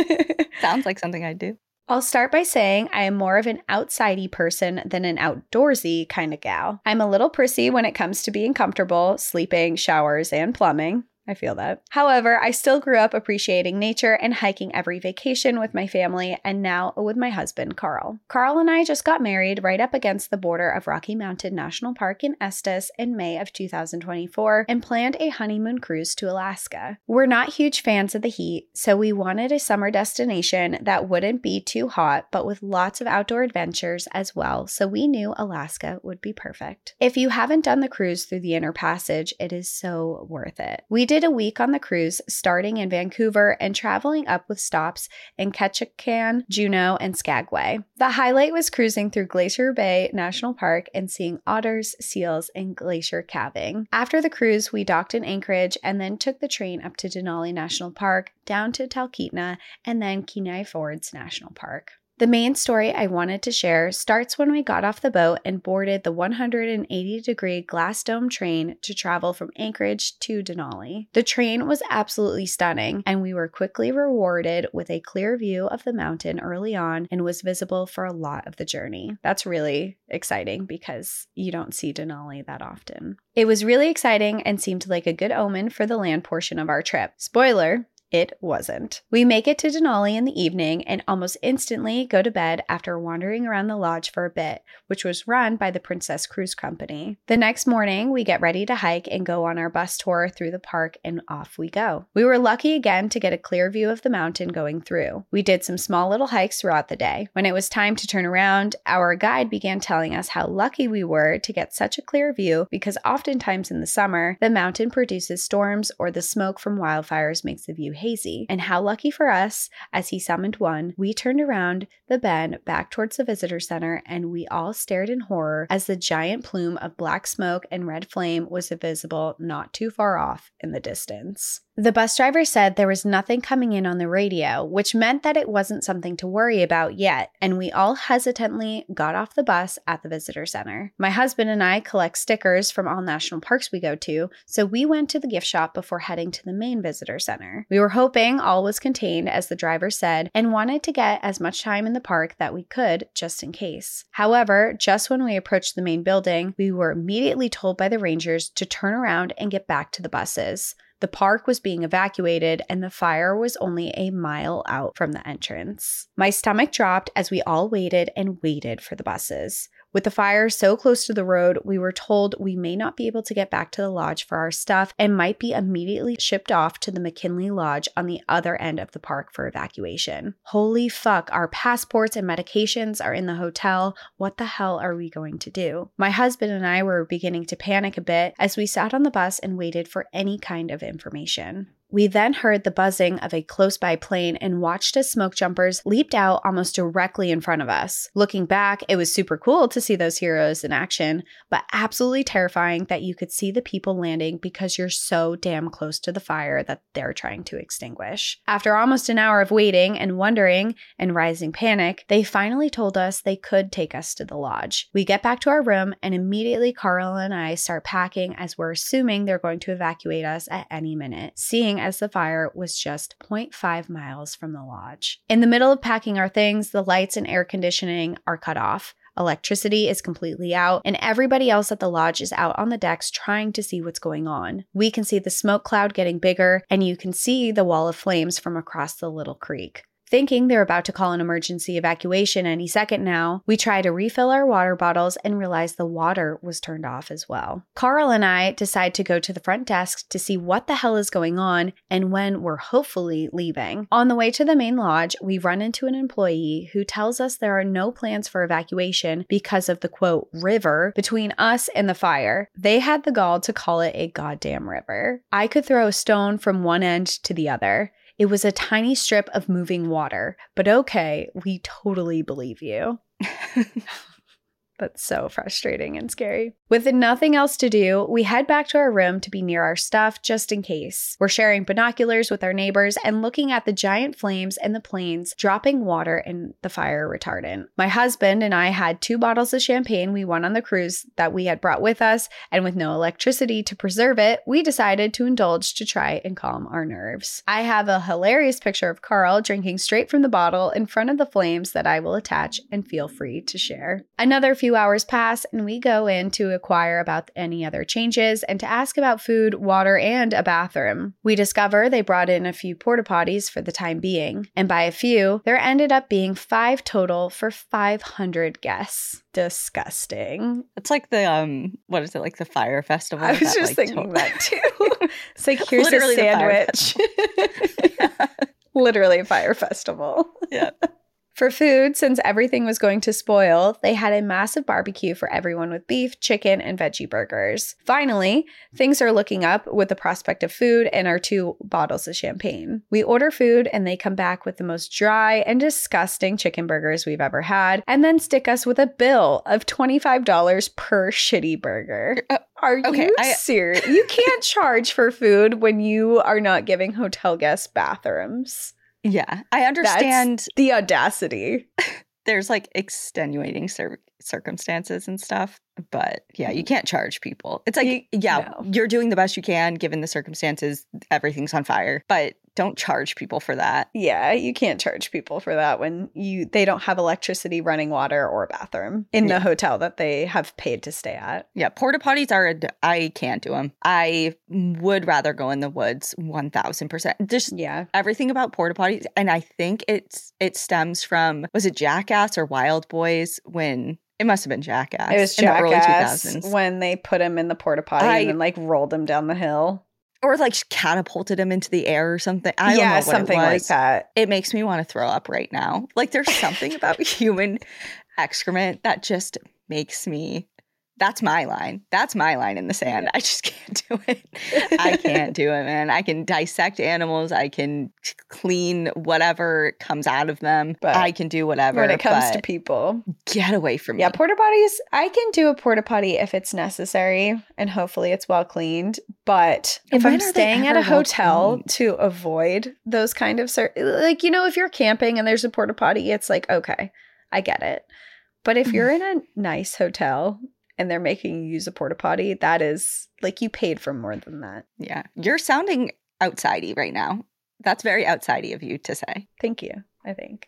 sounds like something I'd do. I'll start by saying I am more of an outsidey person than an outdoorsy kind of gal. I'm a little prissy when it comes to being comfortable, sleeping, showers, and plumbing. I feel that. However, I still grew up appreciating nature and hiking every vacation with my family and now with my husband, Carl. Carl and I just got married right up against the border of Rocky Mountain National Park in Estes in May of 2024 and planned a honeymoon cruise to Alaska. We're not huge fans of the heat, so we wanted a summer destination that wouldn't be too hot, but with lots of outdoor adventures as well, so we knew Alaska would be perfect. If you haven't done the cruise through the Inner Passage, it is so worth it. We did a week on the cruise, starting in Vancouver and traveling up with stops in Ketchikan, Juneau, and Skagway. The highlight was cruising through Glacier Bay National Park and seeing otters, seals, and glacier calving. After the cruise, we docked in Anchorage and then took the train up to Denali National Park, down to Talkeetna, and then Kenai Fords National Park. The main story I wanted to share starts when we got off the boat and boarded the 180-degree glass dome train to travel from Anchorage to Denali. The train was absolutely stunning, and we were quickly rewarded with a clear view of the mountain early on and was visible for a lot of the journey. That's really exciting because you don't see Denali that often. It was really exciting and seemed like a good omen for the land portion of our trip. Spoiler: it wasn't. We make it to Denali in the evening and almost instantly go to bed after wandering around the lodge for a bit, which was run by the Princess Cruise Company. The next morning, we get ready to hike and go on our bus tour through the park, and off we go. We were lucky again to get a clear view of the mountain going through. We did some small little hikes throughout the day. When it was time to turn around, our guide began telling us how lucky we were to get such a clear view because oftentimes in the summer, the mountain produces storms or the smoke from wildfires makes the view hazy, and how lucky for us, as he summoned one, we turned around the bend back towards the visitor center and we all stared in horror as the giant plume of black smoke and red flame was visible not too far off in the distance. The bus driver said there was nothing coming in on the radio, which meant that it wasn't something to worry about yet, and we all hesitantly got off the bus at the visitor center. My husband and I collect stickers from all national parks we go to, so we went to the gift shop before heading to the main visitor center. We were hoping all was contained, as the driver said, and wanted to get as much time in the park that we could, just in case. However, just when we approached the main building, we were immediately told by the rangers to turn around and get back to the buses. The park was being evacuated and the fire was only a mile out from the entrance. My stomach dropped as we all waited and waited for the buses. With the fire so close to the road, we were told we may not be able to get back to the lodge for our stuff and might be immediately shipped off to the McKinley Lodge on the other end of the park for evacuation. Holy fuck, our passports and medications are in the hotel. What the hell are we going to do? My husband and I were beginning to panic a bit as we sat on the bus and waited for any kind of information. We then heard the buzzing of a close-by plane and watched as smoke jumpers leaped out almost directly in front of us. Looking back, it was super cool to see those heroes in action, but absolutely terrifying that you could see the people landing because you're so damn close to the fire that they're trying to extinguish. After almost an hour of waiting and wondering and rising panic, they finally told us they could take us to the lodge. We get back to our room and immediately Carl and I start packing as we're assuming they're going to evacuate us at any minute, seeing as the fire was just 0.5 miles from the lodge. In the middle of packing our things, the lights and air conditioning are cut off. Electricity is completely out, and everybody else at the lodge is out on the decks trying to see what's going on. We can see the smoke cloud getting bigger, and you can see the wall of flames from across the little creek. Thinking they're about to call an emergency evacuation any second now, we try to refill our water bottles and realize the water was turned off as well. Carl and I decide to go to the front desk to see what the hell is going on and when we're hopefully leaving. On the way to the main lodge, we run into an employee who tells us there are no plans for evacuation because of the quote river between us and the fire. They had the gall to call it a goddamn river. I could throw a stone from one end to the other. It was a tiny strip of moving water, but okay, we totally believe you. That's so frustrating and scary. With nothing else to do, we head back to our room to be near our stuff just in case. We're sharing binoculars with our neighbors and looking at the giant flames and the planes dropping water in the fire retardant. My husband and I had 2 bottles of champagne we won on the cruise that we had brought with us, and with no electricity to preserve it, we decided to indulge to try and calm our nerves. I have a hilarious picture of Carl drinking straight from the bottle in front of the flames that I will attach and feel free to share. Another few hours pass and we go in to inquire about any other changes and to ask about food, water, and a bathroom. We discover they brought in a few porta potties for the time being, and by a few, there ended up being 5 total for 500 guests. Disgusting. It's like the what is it, like the fire festival? I was just thinking that too. It's like, here's a sandwich. Literally a fire festival. Yeah. For food, since everything was going to spoil, they had a massive barbecue for everyone with beef, chicken, and veggie burgers. Finally, things are looking up with the prospect of food and our 2 bottles of champagne. We order food and they come back with the most dry and disgusting chicken burgers we've ever had, and then stick us with a bill of $25 per shitty burger. Are you serious? You can't charge for food when you are not giving hotel guests bathrooms. Yeah, I understand. That's the audacity. There's like extenuating circumstances and stuff, but yeah, you can't charge people. It's like, you're doing the best you can given the circumstances. Everything's on fire, but don't charge people for that. Yeah, you can't charge people for that when they don't have electricity, running water, or a bathroom in the hotel that they have paid to stay at. Yeah, porta potties I can't do them. I would rather go in the woods 1000%. Just everything about porta potties, and I think it stems from, was it Jackass or Wild Boys when... It must have been Jackass. It was Jackass in the early 2000s when they put him in the porta potty and then like rolled him down the hill. Or like catapulted him into the air or something. I don't know what something it was. Like that. It makes me want to throw up right now. Like there's something about human excrement that just makes me... That's my line. That's my line in the sand. I just can't do it. I can't do it, man. I can dissect animals. I can clean whatever comes out of them. But I can do whatever. When it comes to people. Get away from me. Yeah, porta potties. I can do a porta potty if it's necessary. And hopefully it's well cleaned. But if I'm staying at a hotel to avoid those kind of... like, if you're camping and there's a porta potty, it's like, okay, I get it. But if you're in a nice hotel... and they're making you use a porta potty, that is like you paid for more than that. Yeah. You're sounding outsidey right now. That's very outsidey of you to say. Thank you, I think.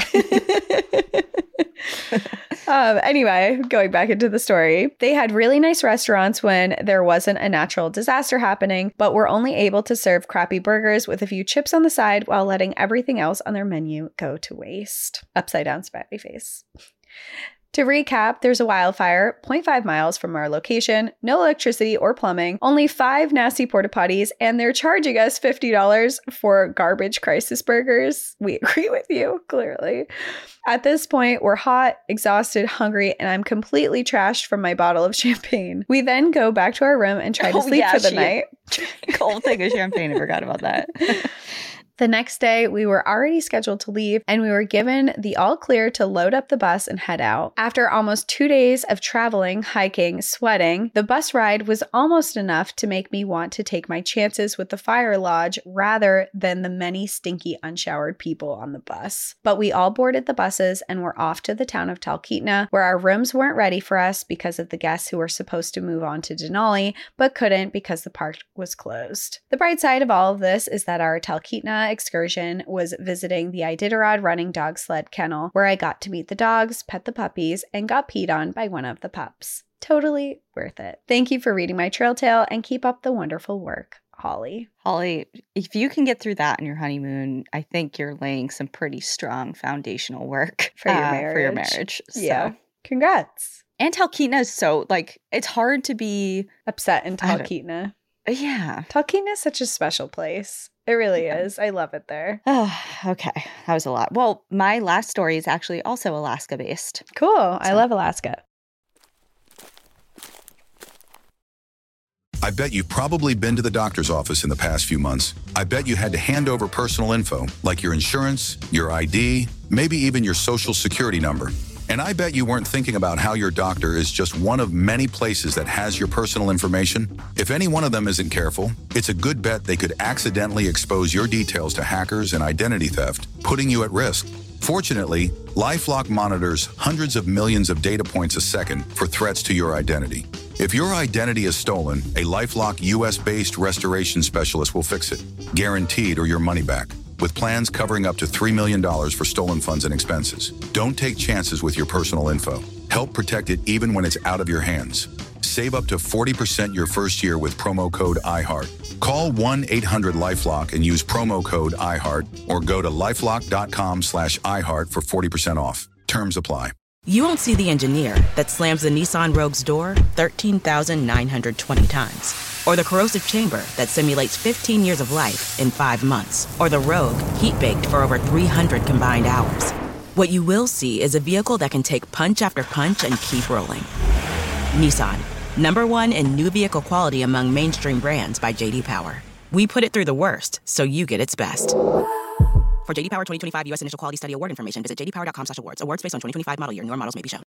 Anyway, going back into the story, they had really nice restaurants when there wasn't a natural disaster happening, but were only able to serve crappy burgers with a few chips on the side while letting everything else on their menu go to waste. Upside down smiley face. To recap, there's a wildfire 0.5 miles from our location, no electricity or plumbing, only 5 nasty porta potties, and they're charging us $50 for garbage crisis burgers. We agree with you, clearly. At this point, we're hot, exhausted, hungry, and I'm completely trashed from my bottle of champagne. We then go back to our room and try to sleep for the night. Whole thing of champagne, I forgot about that. The next day, we were already scheduled to leave, and we were given the all clear to load up the bus and head out. After almost 2 days of traveling, hiking, sweating, the bus ride was almost enough to make me want to take my chances with the fire lodge rather than the many stinky, unshowered people on the bus. But we all boarded the buses and were off to the town of Talkeetna, where our rooms weren't ready for us because of the guests who were supposed to move on to Denali, but couldn't because the park was closed. The bright side of all of this is that our Talkeetna excursion was visiting the Iditarod running dog sled kennel, where I got to meet the dogs, pet the puppies, and got peed on by one of the pups. Totally worth it. Thank you for reading my trail tale and keep up the wonderful work, Holly. Holly, if you can get through that on your honeymoon, I think you're laying some pretty strong foundational work for your marriage. So. Yeah. Congrats. And Talkeetna is so, it's hard to be upset in Talkeetna. Yeah. Talkeetna is such a special place. It really is. I love it there. Oh, okay. That was a lot. Well, my last story is actually also Alaska-based. Cool. I love Alaska. I bet you've probably been to the doctor's office in the past few months. I bet you had to hand over personal info, like your insurance, your ID, maybe even your social security number. And I bet you weren't thinking about how your doctor is just one of many places that has your personal information. If any one of them isn't careful, it's a good bet they could accidentally expose your details to hackers and identity theft, putting you at risk. Fortunately, LifeLock monitors hundreds of millions of data points a second for threats to your identity. If your identity is stolen, a LifeLock US-based restoration specialist will fix it, guaranteed or your money back, with plans covering up to $3 million for stolen funds and expenses. Don't take chances with your personal info. Help protect it even when it's out of your hands. Save up to 40% your first year with promo code iHeart. Call 1-800-LifeLock and use promo code iHeart, or go to lifelock.com/iHeart for 40% off. Terms apply. You won't see the engineer that slams the Nissan Rogue's door 13,920 times. Or the corrosive chamber that simulates 15 years of life in 5 months. Or the Rogue heat-baked for over 300 combined hours. What you will see is a vehicle that can take punch after punch and keep rolling. Nissan, #1 in new vehicle quality among mainstream brands by J.D. Power. We put it through the worst, so you get its best. For J.D. Power 2025 U.S. Initial Quality Study Award information, visit jdpower.com/awards. Awards based on 2025 model year. Newer models may be shown.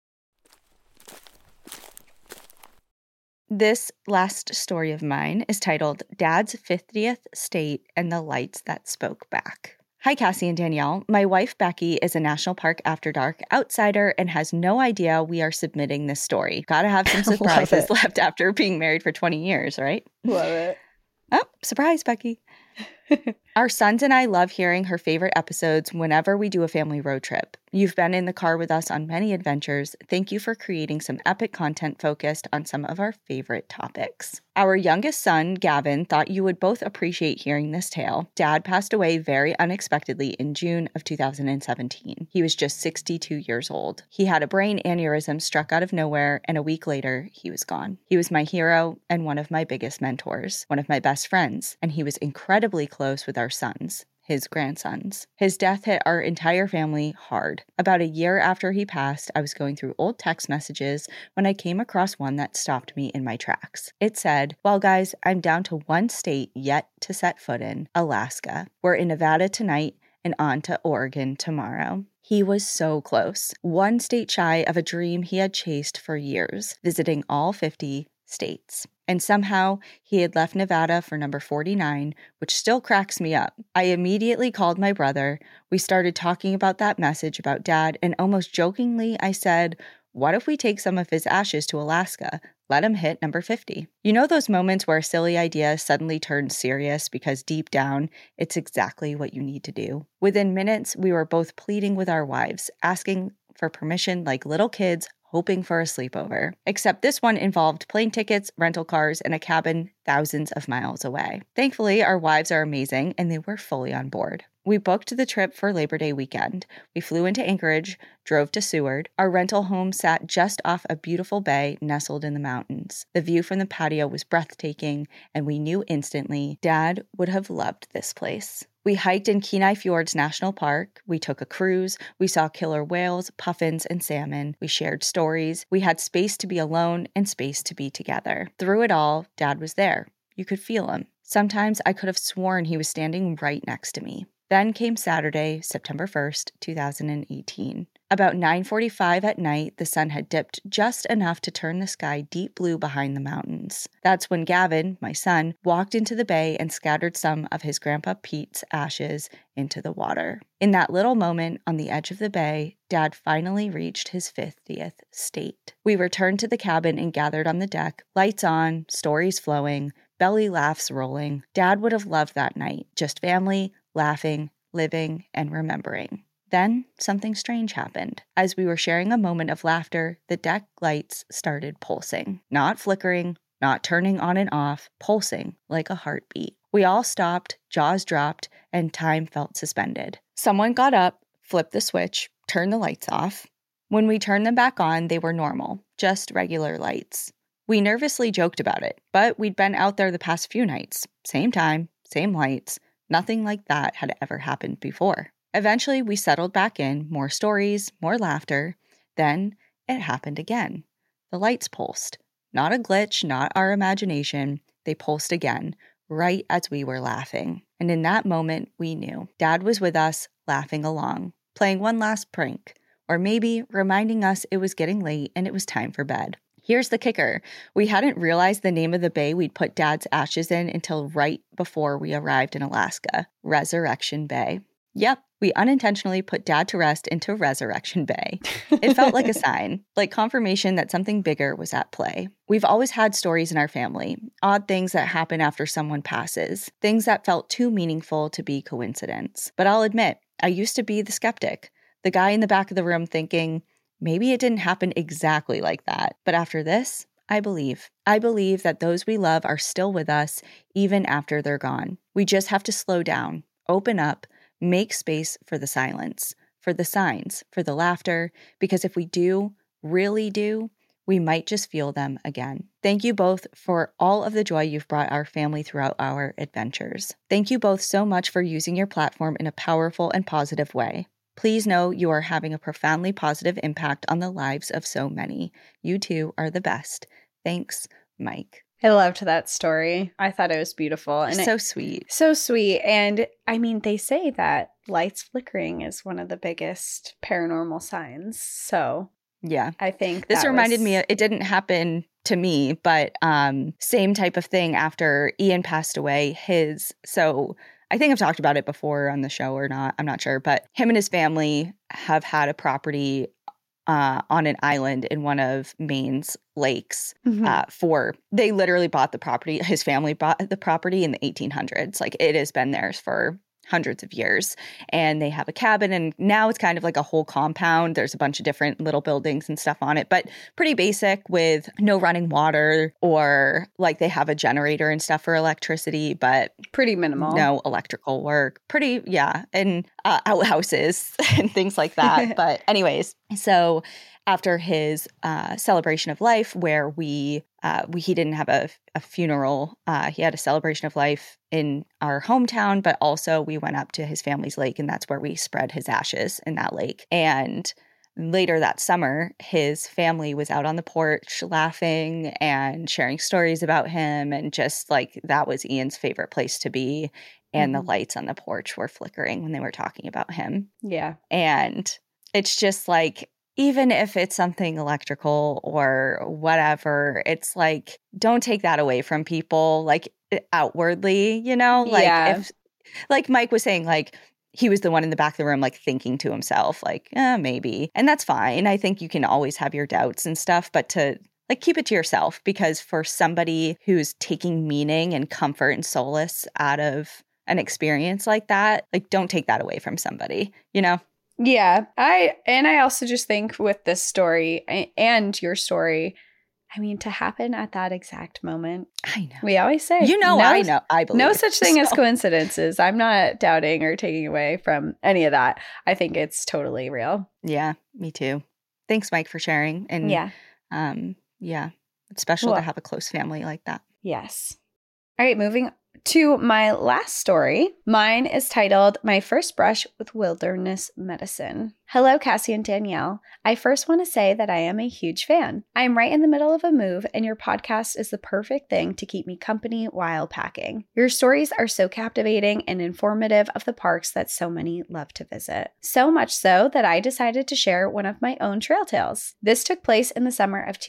This last story of mine is titled Dad's 50th State and the Lights That Spoke Back. Hi, Cassie and Danielle. My wife, Becky, is a National Park After Dark outsider and has no idea we are submitting this story. Gotta have some surprises left after being married for 20 years, right? Love it. Oh, surprise, Becky. Our sons and I love hearing her favorite episodes whenever we do a family road trip. You've been in the car with us on many adventures. Thank you for creating some epic content focused on some of our favorite topics. Our youngest son, Gavin, thought you would both appreciate hearing this tale. Dad passed away very unexpectedly in June of 2017. He was just 62 years old. He had a brain aneurysm struck out of nowhere, and a week later, he was gone. He was my hero and one of my biggest mentors, one of my best friends, and he was incredibly close with our sons, his grandsons. His death hit our entire family hard. About a year after he passed, I was going through old text messages when I came across one that stopped me in my tracks. It said, "Well, guys, I'm down to one state yet to set foot in, Alaska. We're in Nevada tonight and on to Oregon tomorrow." He was so close, one state shy of a dream he had chased for years, visiting all 50 states. And somehow he had left Nevada for number 49, which still cracks me up. I immediately called my brother. We started talking about that message about Dad, and almost jokingly I said, "What if we take some of his ashes to Alaska? Let him hit number 50. You know those moments where a silly idea suddenly turns serious because deep down, it's exactly what you need to do? Within minutes, we were both pleading with our wives, asking for permission like little kids, hoping for a sleepover. Except this one involved plane tickets, rental cars, and a cabin thousands of miles away. Thankfully, our wives are amazing, and they were fully on board. We booked the trip for Labor Day weekend. We flew into Anchorage, drove to Seward. Our rental home sat just off a beautiful bay nestled in the mountains. The view from the patio was breathtaking, and we knew instantly Dad would have loved this place. We hiked in Kenai Fjords National Park. We took a cruise. We saw killer whales, puffins, and salmon. We shared stories. We had space to be alone and space to be together. Through it all, Dad was there. You could feel him. Sometimes I could have sworn he was standing right next to me. Then came Saturday, September 1st, 2018. About 9:45 at night, the sun had dipped just enough to turn the sky deep blue behind the mountains. That's when Gavin, my son, walked into the bay and scattered some of his Grandpa Pete's ashes into the water. In that little moment on the edge of the bay, Dad finally reached his 50th state. We returned to the cabin and gathered on the deck, lights on, stories flowing, belly laughs rolling. Dad would have loved that night. Just family, laughing, living, and remembering. Then something strange happened. As we were sharing a moment of laughter, the deck lights started pulsing. Not flickering, not turning on and off, pulsing like a heartbeat. We all stopped, jaws dropped, and time felt suspended. Someone got up, flipped the switch, turned the lights off. When we turned them back on, they were normal, just regular lights. We nervously joked about it, but we'd been out there the past few nights. Same time, same lights. Nothing like that had ever happened before. Eventually, we settled back in, more stories, more laughter. Then it happened again. The lights pulsed. Not a glitch, not our imagination. They pulsed again, right as we were laughing. And in that moment, we knew Dad was with us, laughing along, playing one last prank, or maybe reminding us it was getting late and it was time for bed. Here's the kicker. We hadn't realized the name of the bay we'd put Dad's ashes in until right before we arrived in Alaska, Resurrection Bay. Yep, we unintentionally put Dad to rest into Resurrection Bay. It felt like a sign, like confirmation that something bigger was at play. We've always had stories in our family, odd things that happen after someone passes, things that felt too meaningful to be coincidence. But I'll admit, I used to be the skeptic, the guy in the back of the room thinking, maybe it didn't happen exactly like that. But after this, I believe. I believe that those we love are still with us even after they're gone. We just have to slow down, open up, make space for the silence, for the signs, for the laughter, because if we do, really do, we might just feel them again. Thank you both for all of the joy you've brought our family throughout our adventures. Thank you both so much for using your platform in a powerful and positive way. Please know you are having a profoundly positive impact on the lives of so many. You two are the best. Thanks, Mike. I loved that story. I thought it was beautiful. And so sweet. So sweet. And I mean, they say that lights flickering is one of the biggest paranormal signs. So yeah, I think this reminded me, it didn't happen to me, but same type of thing after Ian passed away. So I think I've talked about it before on the show or not. I'm not sure. But him and his family have had a property on an island in one of Maine's lakes they literally bought the property. His family bought the property in the 1800s. Like it has been theirs for hundreds of years. And they have a cabin, and now it's kind of like a whole compound. There's a bunch of different little buildings and stuff on it, but pretty basic with no running water, or like they have a generator and stuff for electricity, but pretty minimal. No electrical work. Pretty, yeah. And outhouses and things like that. But anyways, so after his celebration of life, where he didn't have a funeral, he had a celebration of life in our hometown, but also we went up to his family's lake, and that's where we spread his ashes in that lake. And later that summer, his family was out on the porch laughing and sharing stories about him, and just like that was Ian's favorite place to be. And the lights on the porch were flickering when they were talking about him. Yeah. And it's just like, even if it's something electrical or whatever, it's like, don't take that away from people, like outwardly, you know? Like, if, like Mike was saying, like, he was the one in the back of the room, like thinking to himself, like, maybe. And that's fine. I think you can always have your doubts and stuff, but to like keep it to yourself, because for somebody who's taking meaning and comfort and solace out of an experience like that, like don't take that away from somebody, you know? Yeah. I also just think with this story and your story, I mean, to happen at that exact moment. I know. We always say, I know. I believe. No such thing as coincidences. I'm not doubting or taking away from any of that. I think it's totally real. Yeah, me too. Thanks, Mike, for sharing. And it's special to have a close family like that. Yes. All right, moving to my last story. Mine is titled My First Brush with Wilderness Medicine. Hello, Cassie and Danielle. I first want to say that I am a huge fan. I am right in the middle of a move, and your podcast is the perfect thing to keep me company while packing. Your stories are so captivating and informative of the parks that so many love to visit. So much so that I decided to share one of my own trail tales. This took place in the summer of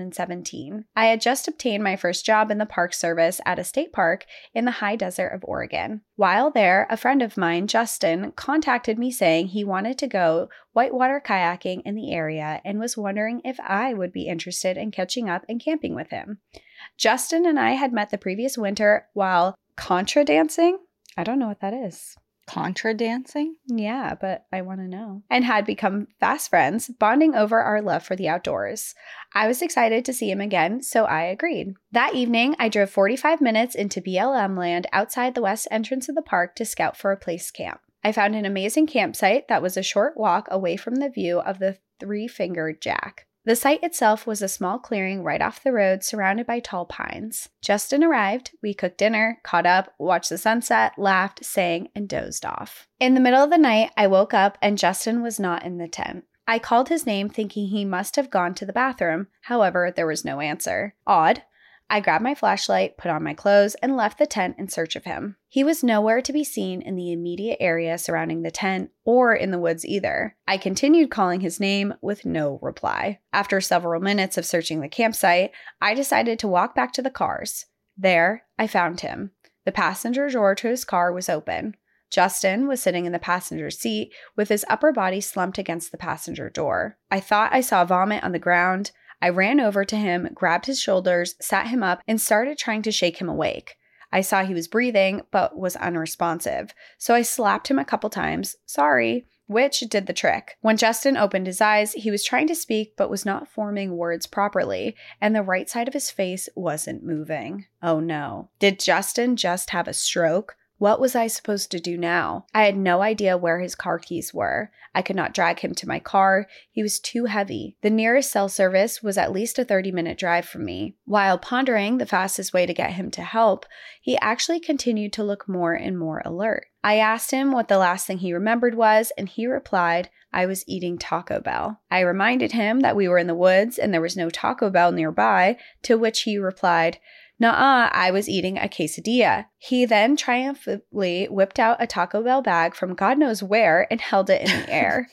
2017. I had just obtained my first job in the Park Service at a state park in the high desert of Oregon. While there, a friend of mine, Justin, contacted me saying he wanted to go whitewater kayaking in the area and was wondering if I would be interested in catching up and camping with him. Justin and I had met the previous winter while contra dancing. I don't know what that is. Contra dancing? Yeah, but I want to know. And had become fast friends, bonding over our love for the outdoors. I was excited to see him again, so I agreed. That evening, I drove 45 minutes into BLM land outside the west entrance of the park to scout for a place camp. I found an amazing campsite that was a short walk away from the view of the Three-Fingered Jack. The site itself was a small clearing right off the road surrounded by tall pines. Justin arrived, we cooked dinner, caught up, watched the sunset, laughed, sang, and dozed off. In the middle of the night, I woke up and Justin was not in the tent. I called his name thinking he must have gone to the bathroom. However, there was no answer. Odd. I grabbed my flashlight, put on my clothes, and left the tent in search of him. He was nowhere to be seen in the immediate area surrounding the tent or in the woods either. I continued calling his name with no reply. After several minutes of searching the campsite, I decided to walk back to the cars. There, I found him. The passenger door to his car was open. Justin was sitting in the passenger seat with his upper body slumped against the passenger door. I thought I saw vomit on the ground. I ran over to him, grabbed his shoulders, sat him up, and started trying to shake him awake. I saw he was breathing, but was unresponsive, so I slapped him a couple times, sorry, which did the trick. When Justin opened his eyes, he was trying to speak, but was not forming words properly, and the right side of his face wasn't moving. Oh no. Did Justin just have a stroke? What was I supposed to do now? I had no idea where his car keys were. I could not drag him to my car. He was too heavy. The nearest cell service was at least a 30-minute drive from me. While pondering the fastest way to get him to help, he actually continued to look more and more alert. I asked him what the last thing he remembered was, and he replied, I was eating Taco Bell. I reminded him that we were in the woods and there was no Taco Bell nearby, to which he replied, Nuh-uh, I was eating a quesadilla. He then triumphantly whipped out a Taco Bell bag from God knows where and held it in the air.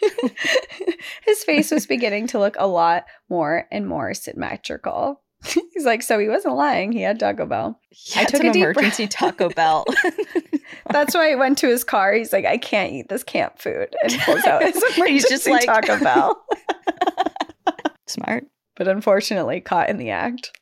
His face was beginning to look a lot more and more symmetrical. He's like, so he wasn't lying. He had Taco Bell. I took an emergency Taco Bell. That's why he went to his car. He's like, I can't eat this camp food. And pulls out his emergency He's just like Taco Bell. Smart. But unfortunately caught in the act.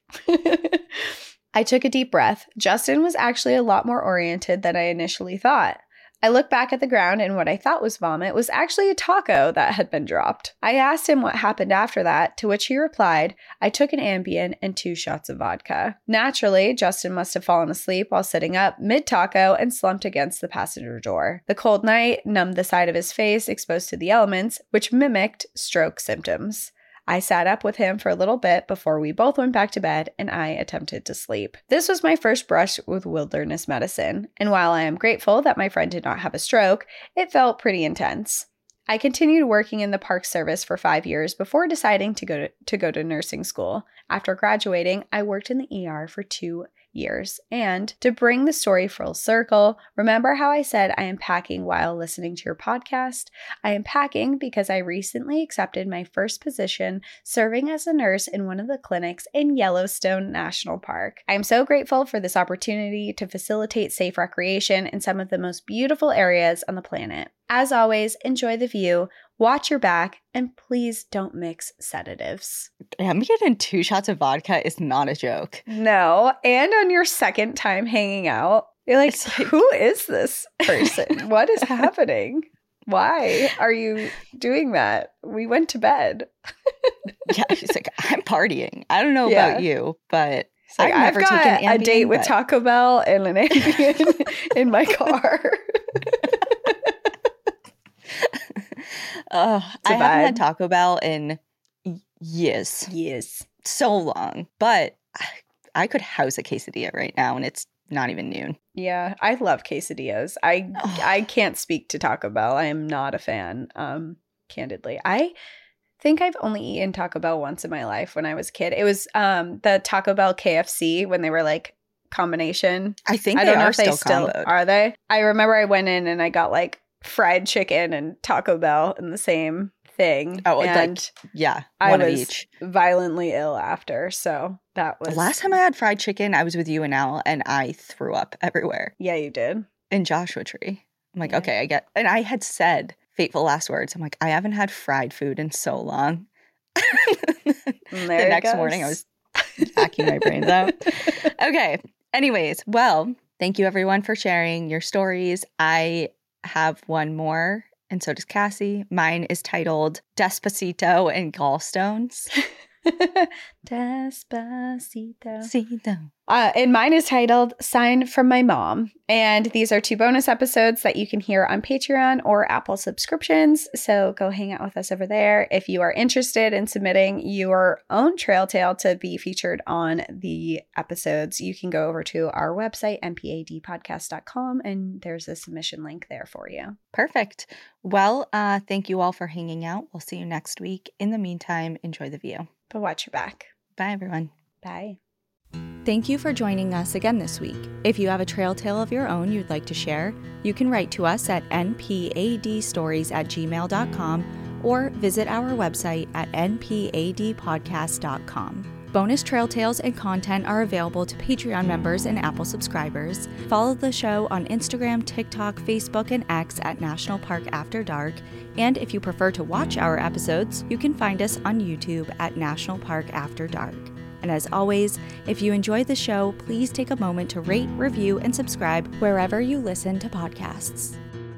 I took a deep breath. Justin was actually a lot more oriented than I initially thought. I looked back at the ground and what I thought was vomit was actually a taco that had been dropped. I asked him what happened after that, to which he replied, I took an Ambien and 2 shots of vodka. Naturally, Justin must have fallen asleep while sitting up mid-taco and slumped against the passenger door. The cold night numbed the side of his face exposed to the elements, which mimicked stroke symptoms. I sat up with him for a little bit before we both went back to bed and I attempted to sleep. This was my first brush with wilderness medicine, and while I am grateful that my friend did not have a stroke, it felt pretty intense. I continued working in the Park Service for 5 years before deciding to go to nursing school. After graduating, I worked in the ER for 2 years. And to bring the story full circle, remember how I said I am packing while listening to your podcast? I am packing because I recently accepted my first position serving as a nurse in one of the clinics in Yellowstone National Park. I am so grateful for this opportunity to facilitate safe recreation in some of the most beautiful areas on the planet. As always, enjoy the view, watch your back, and please don't mix sedatives. I'm getting 2 shots of vodka is not a joke. No, and on your second time hanging out, you're like, who is this person? What is happening? Why are you doing that? We went to bed. Yeah, she's like, I'm partying. I don't know about you, but like, I've got a date with Taco Bell and an Ambien in my car. I haven't had Taco Bell in years. Yes. So long. But I could house a quesadilla right now, and it's not even noon. Yeah, I love quesadillas. I can't speak to Taco Bell. I am not a fan, candidly. I think I've only eaten Taco Bell once in my life when I was a kid. It was the Taco Bell KFC when they were like combination. I don't know if they still are they? I remember I went in and I got like fried chicken and Taco Bell in the same thing. Oh, and one of was each. Violently ill after. So that was the last time I had fried chicken. I was with you and Al, and I threw up everywhere. Yeah, you did. In Joshua Tree. I'm like, okay, and I had said fateful last words. I'm like, I haven't had fried food in so long. The next morning, I was hacking my brains out. Okay. Anyways, well, thank you everyone for sharing your stories. I have one more, and so does Cassie. Mine is titled Despacito and Gallstones. Despacito. And mine is titled Sign from My Mom. And these are 2 bonus episodes that you can hear on Patreon or Apple subscriptions. So go hang out with us over there. If you are interested in submitting your own trail tale to be featured on the episodes, you can go over to our website, npadpodcast.com, and there's a submission link there for you. Perfect. Well, thank you all for hanging out. We'll see you next week. In the meantime, enjoy the view. But watch your back. Bye, everyone. Bye. Thank you for joining us again this week. If you have a trail tale of your own you'd like to share, you can write to us at npadstories@gmail.com or visit our website at npadpodcast.com. Bonus trail tales and content are available to Patreon members and Apple subscribers. Follow the show on Instagram, TikTok, Facebook, and X at National Park After Dark. And if you prefer to watch our episodes, you can find us on YouTube at National Park After Dark. And as always, if you enjoyed the show, please take a moment to rate, review, and subscribe wherever you listen to podcasts.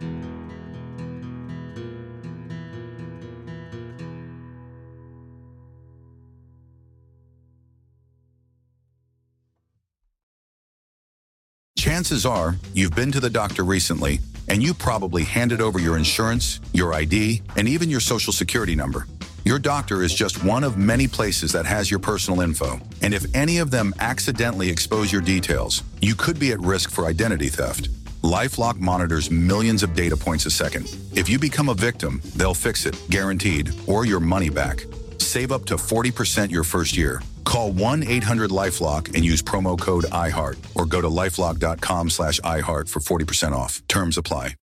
Chances are you've been to the doctor recently, and you probably handed over your insurance, your ID, and even your social security number. Your doctor is just one of many places that has your personal info. And if any of them accidentally expose your details, you could be at risk for identity theft. LifeLock monitors millions of data points a second. If you become a victim, they'll fix it, guaranteed, or your money back. Save up to 40% your first year. Call 1-800-LifeLock and use promo code IHEART or go to lifelock.com/iHeart for 40% off. Terms apply.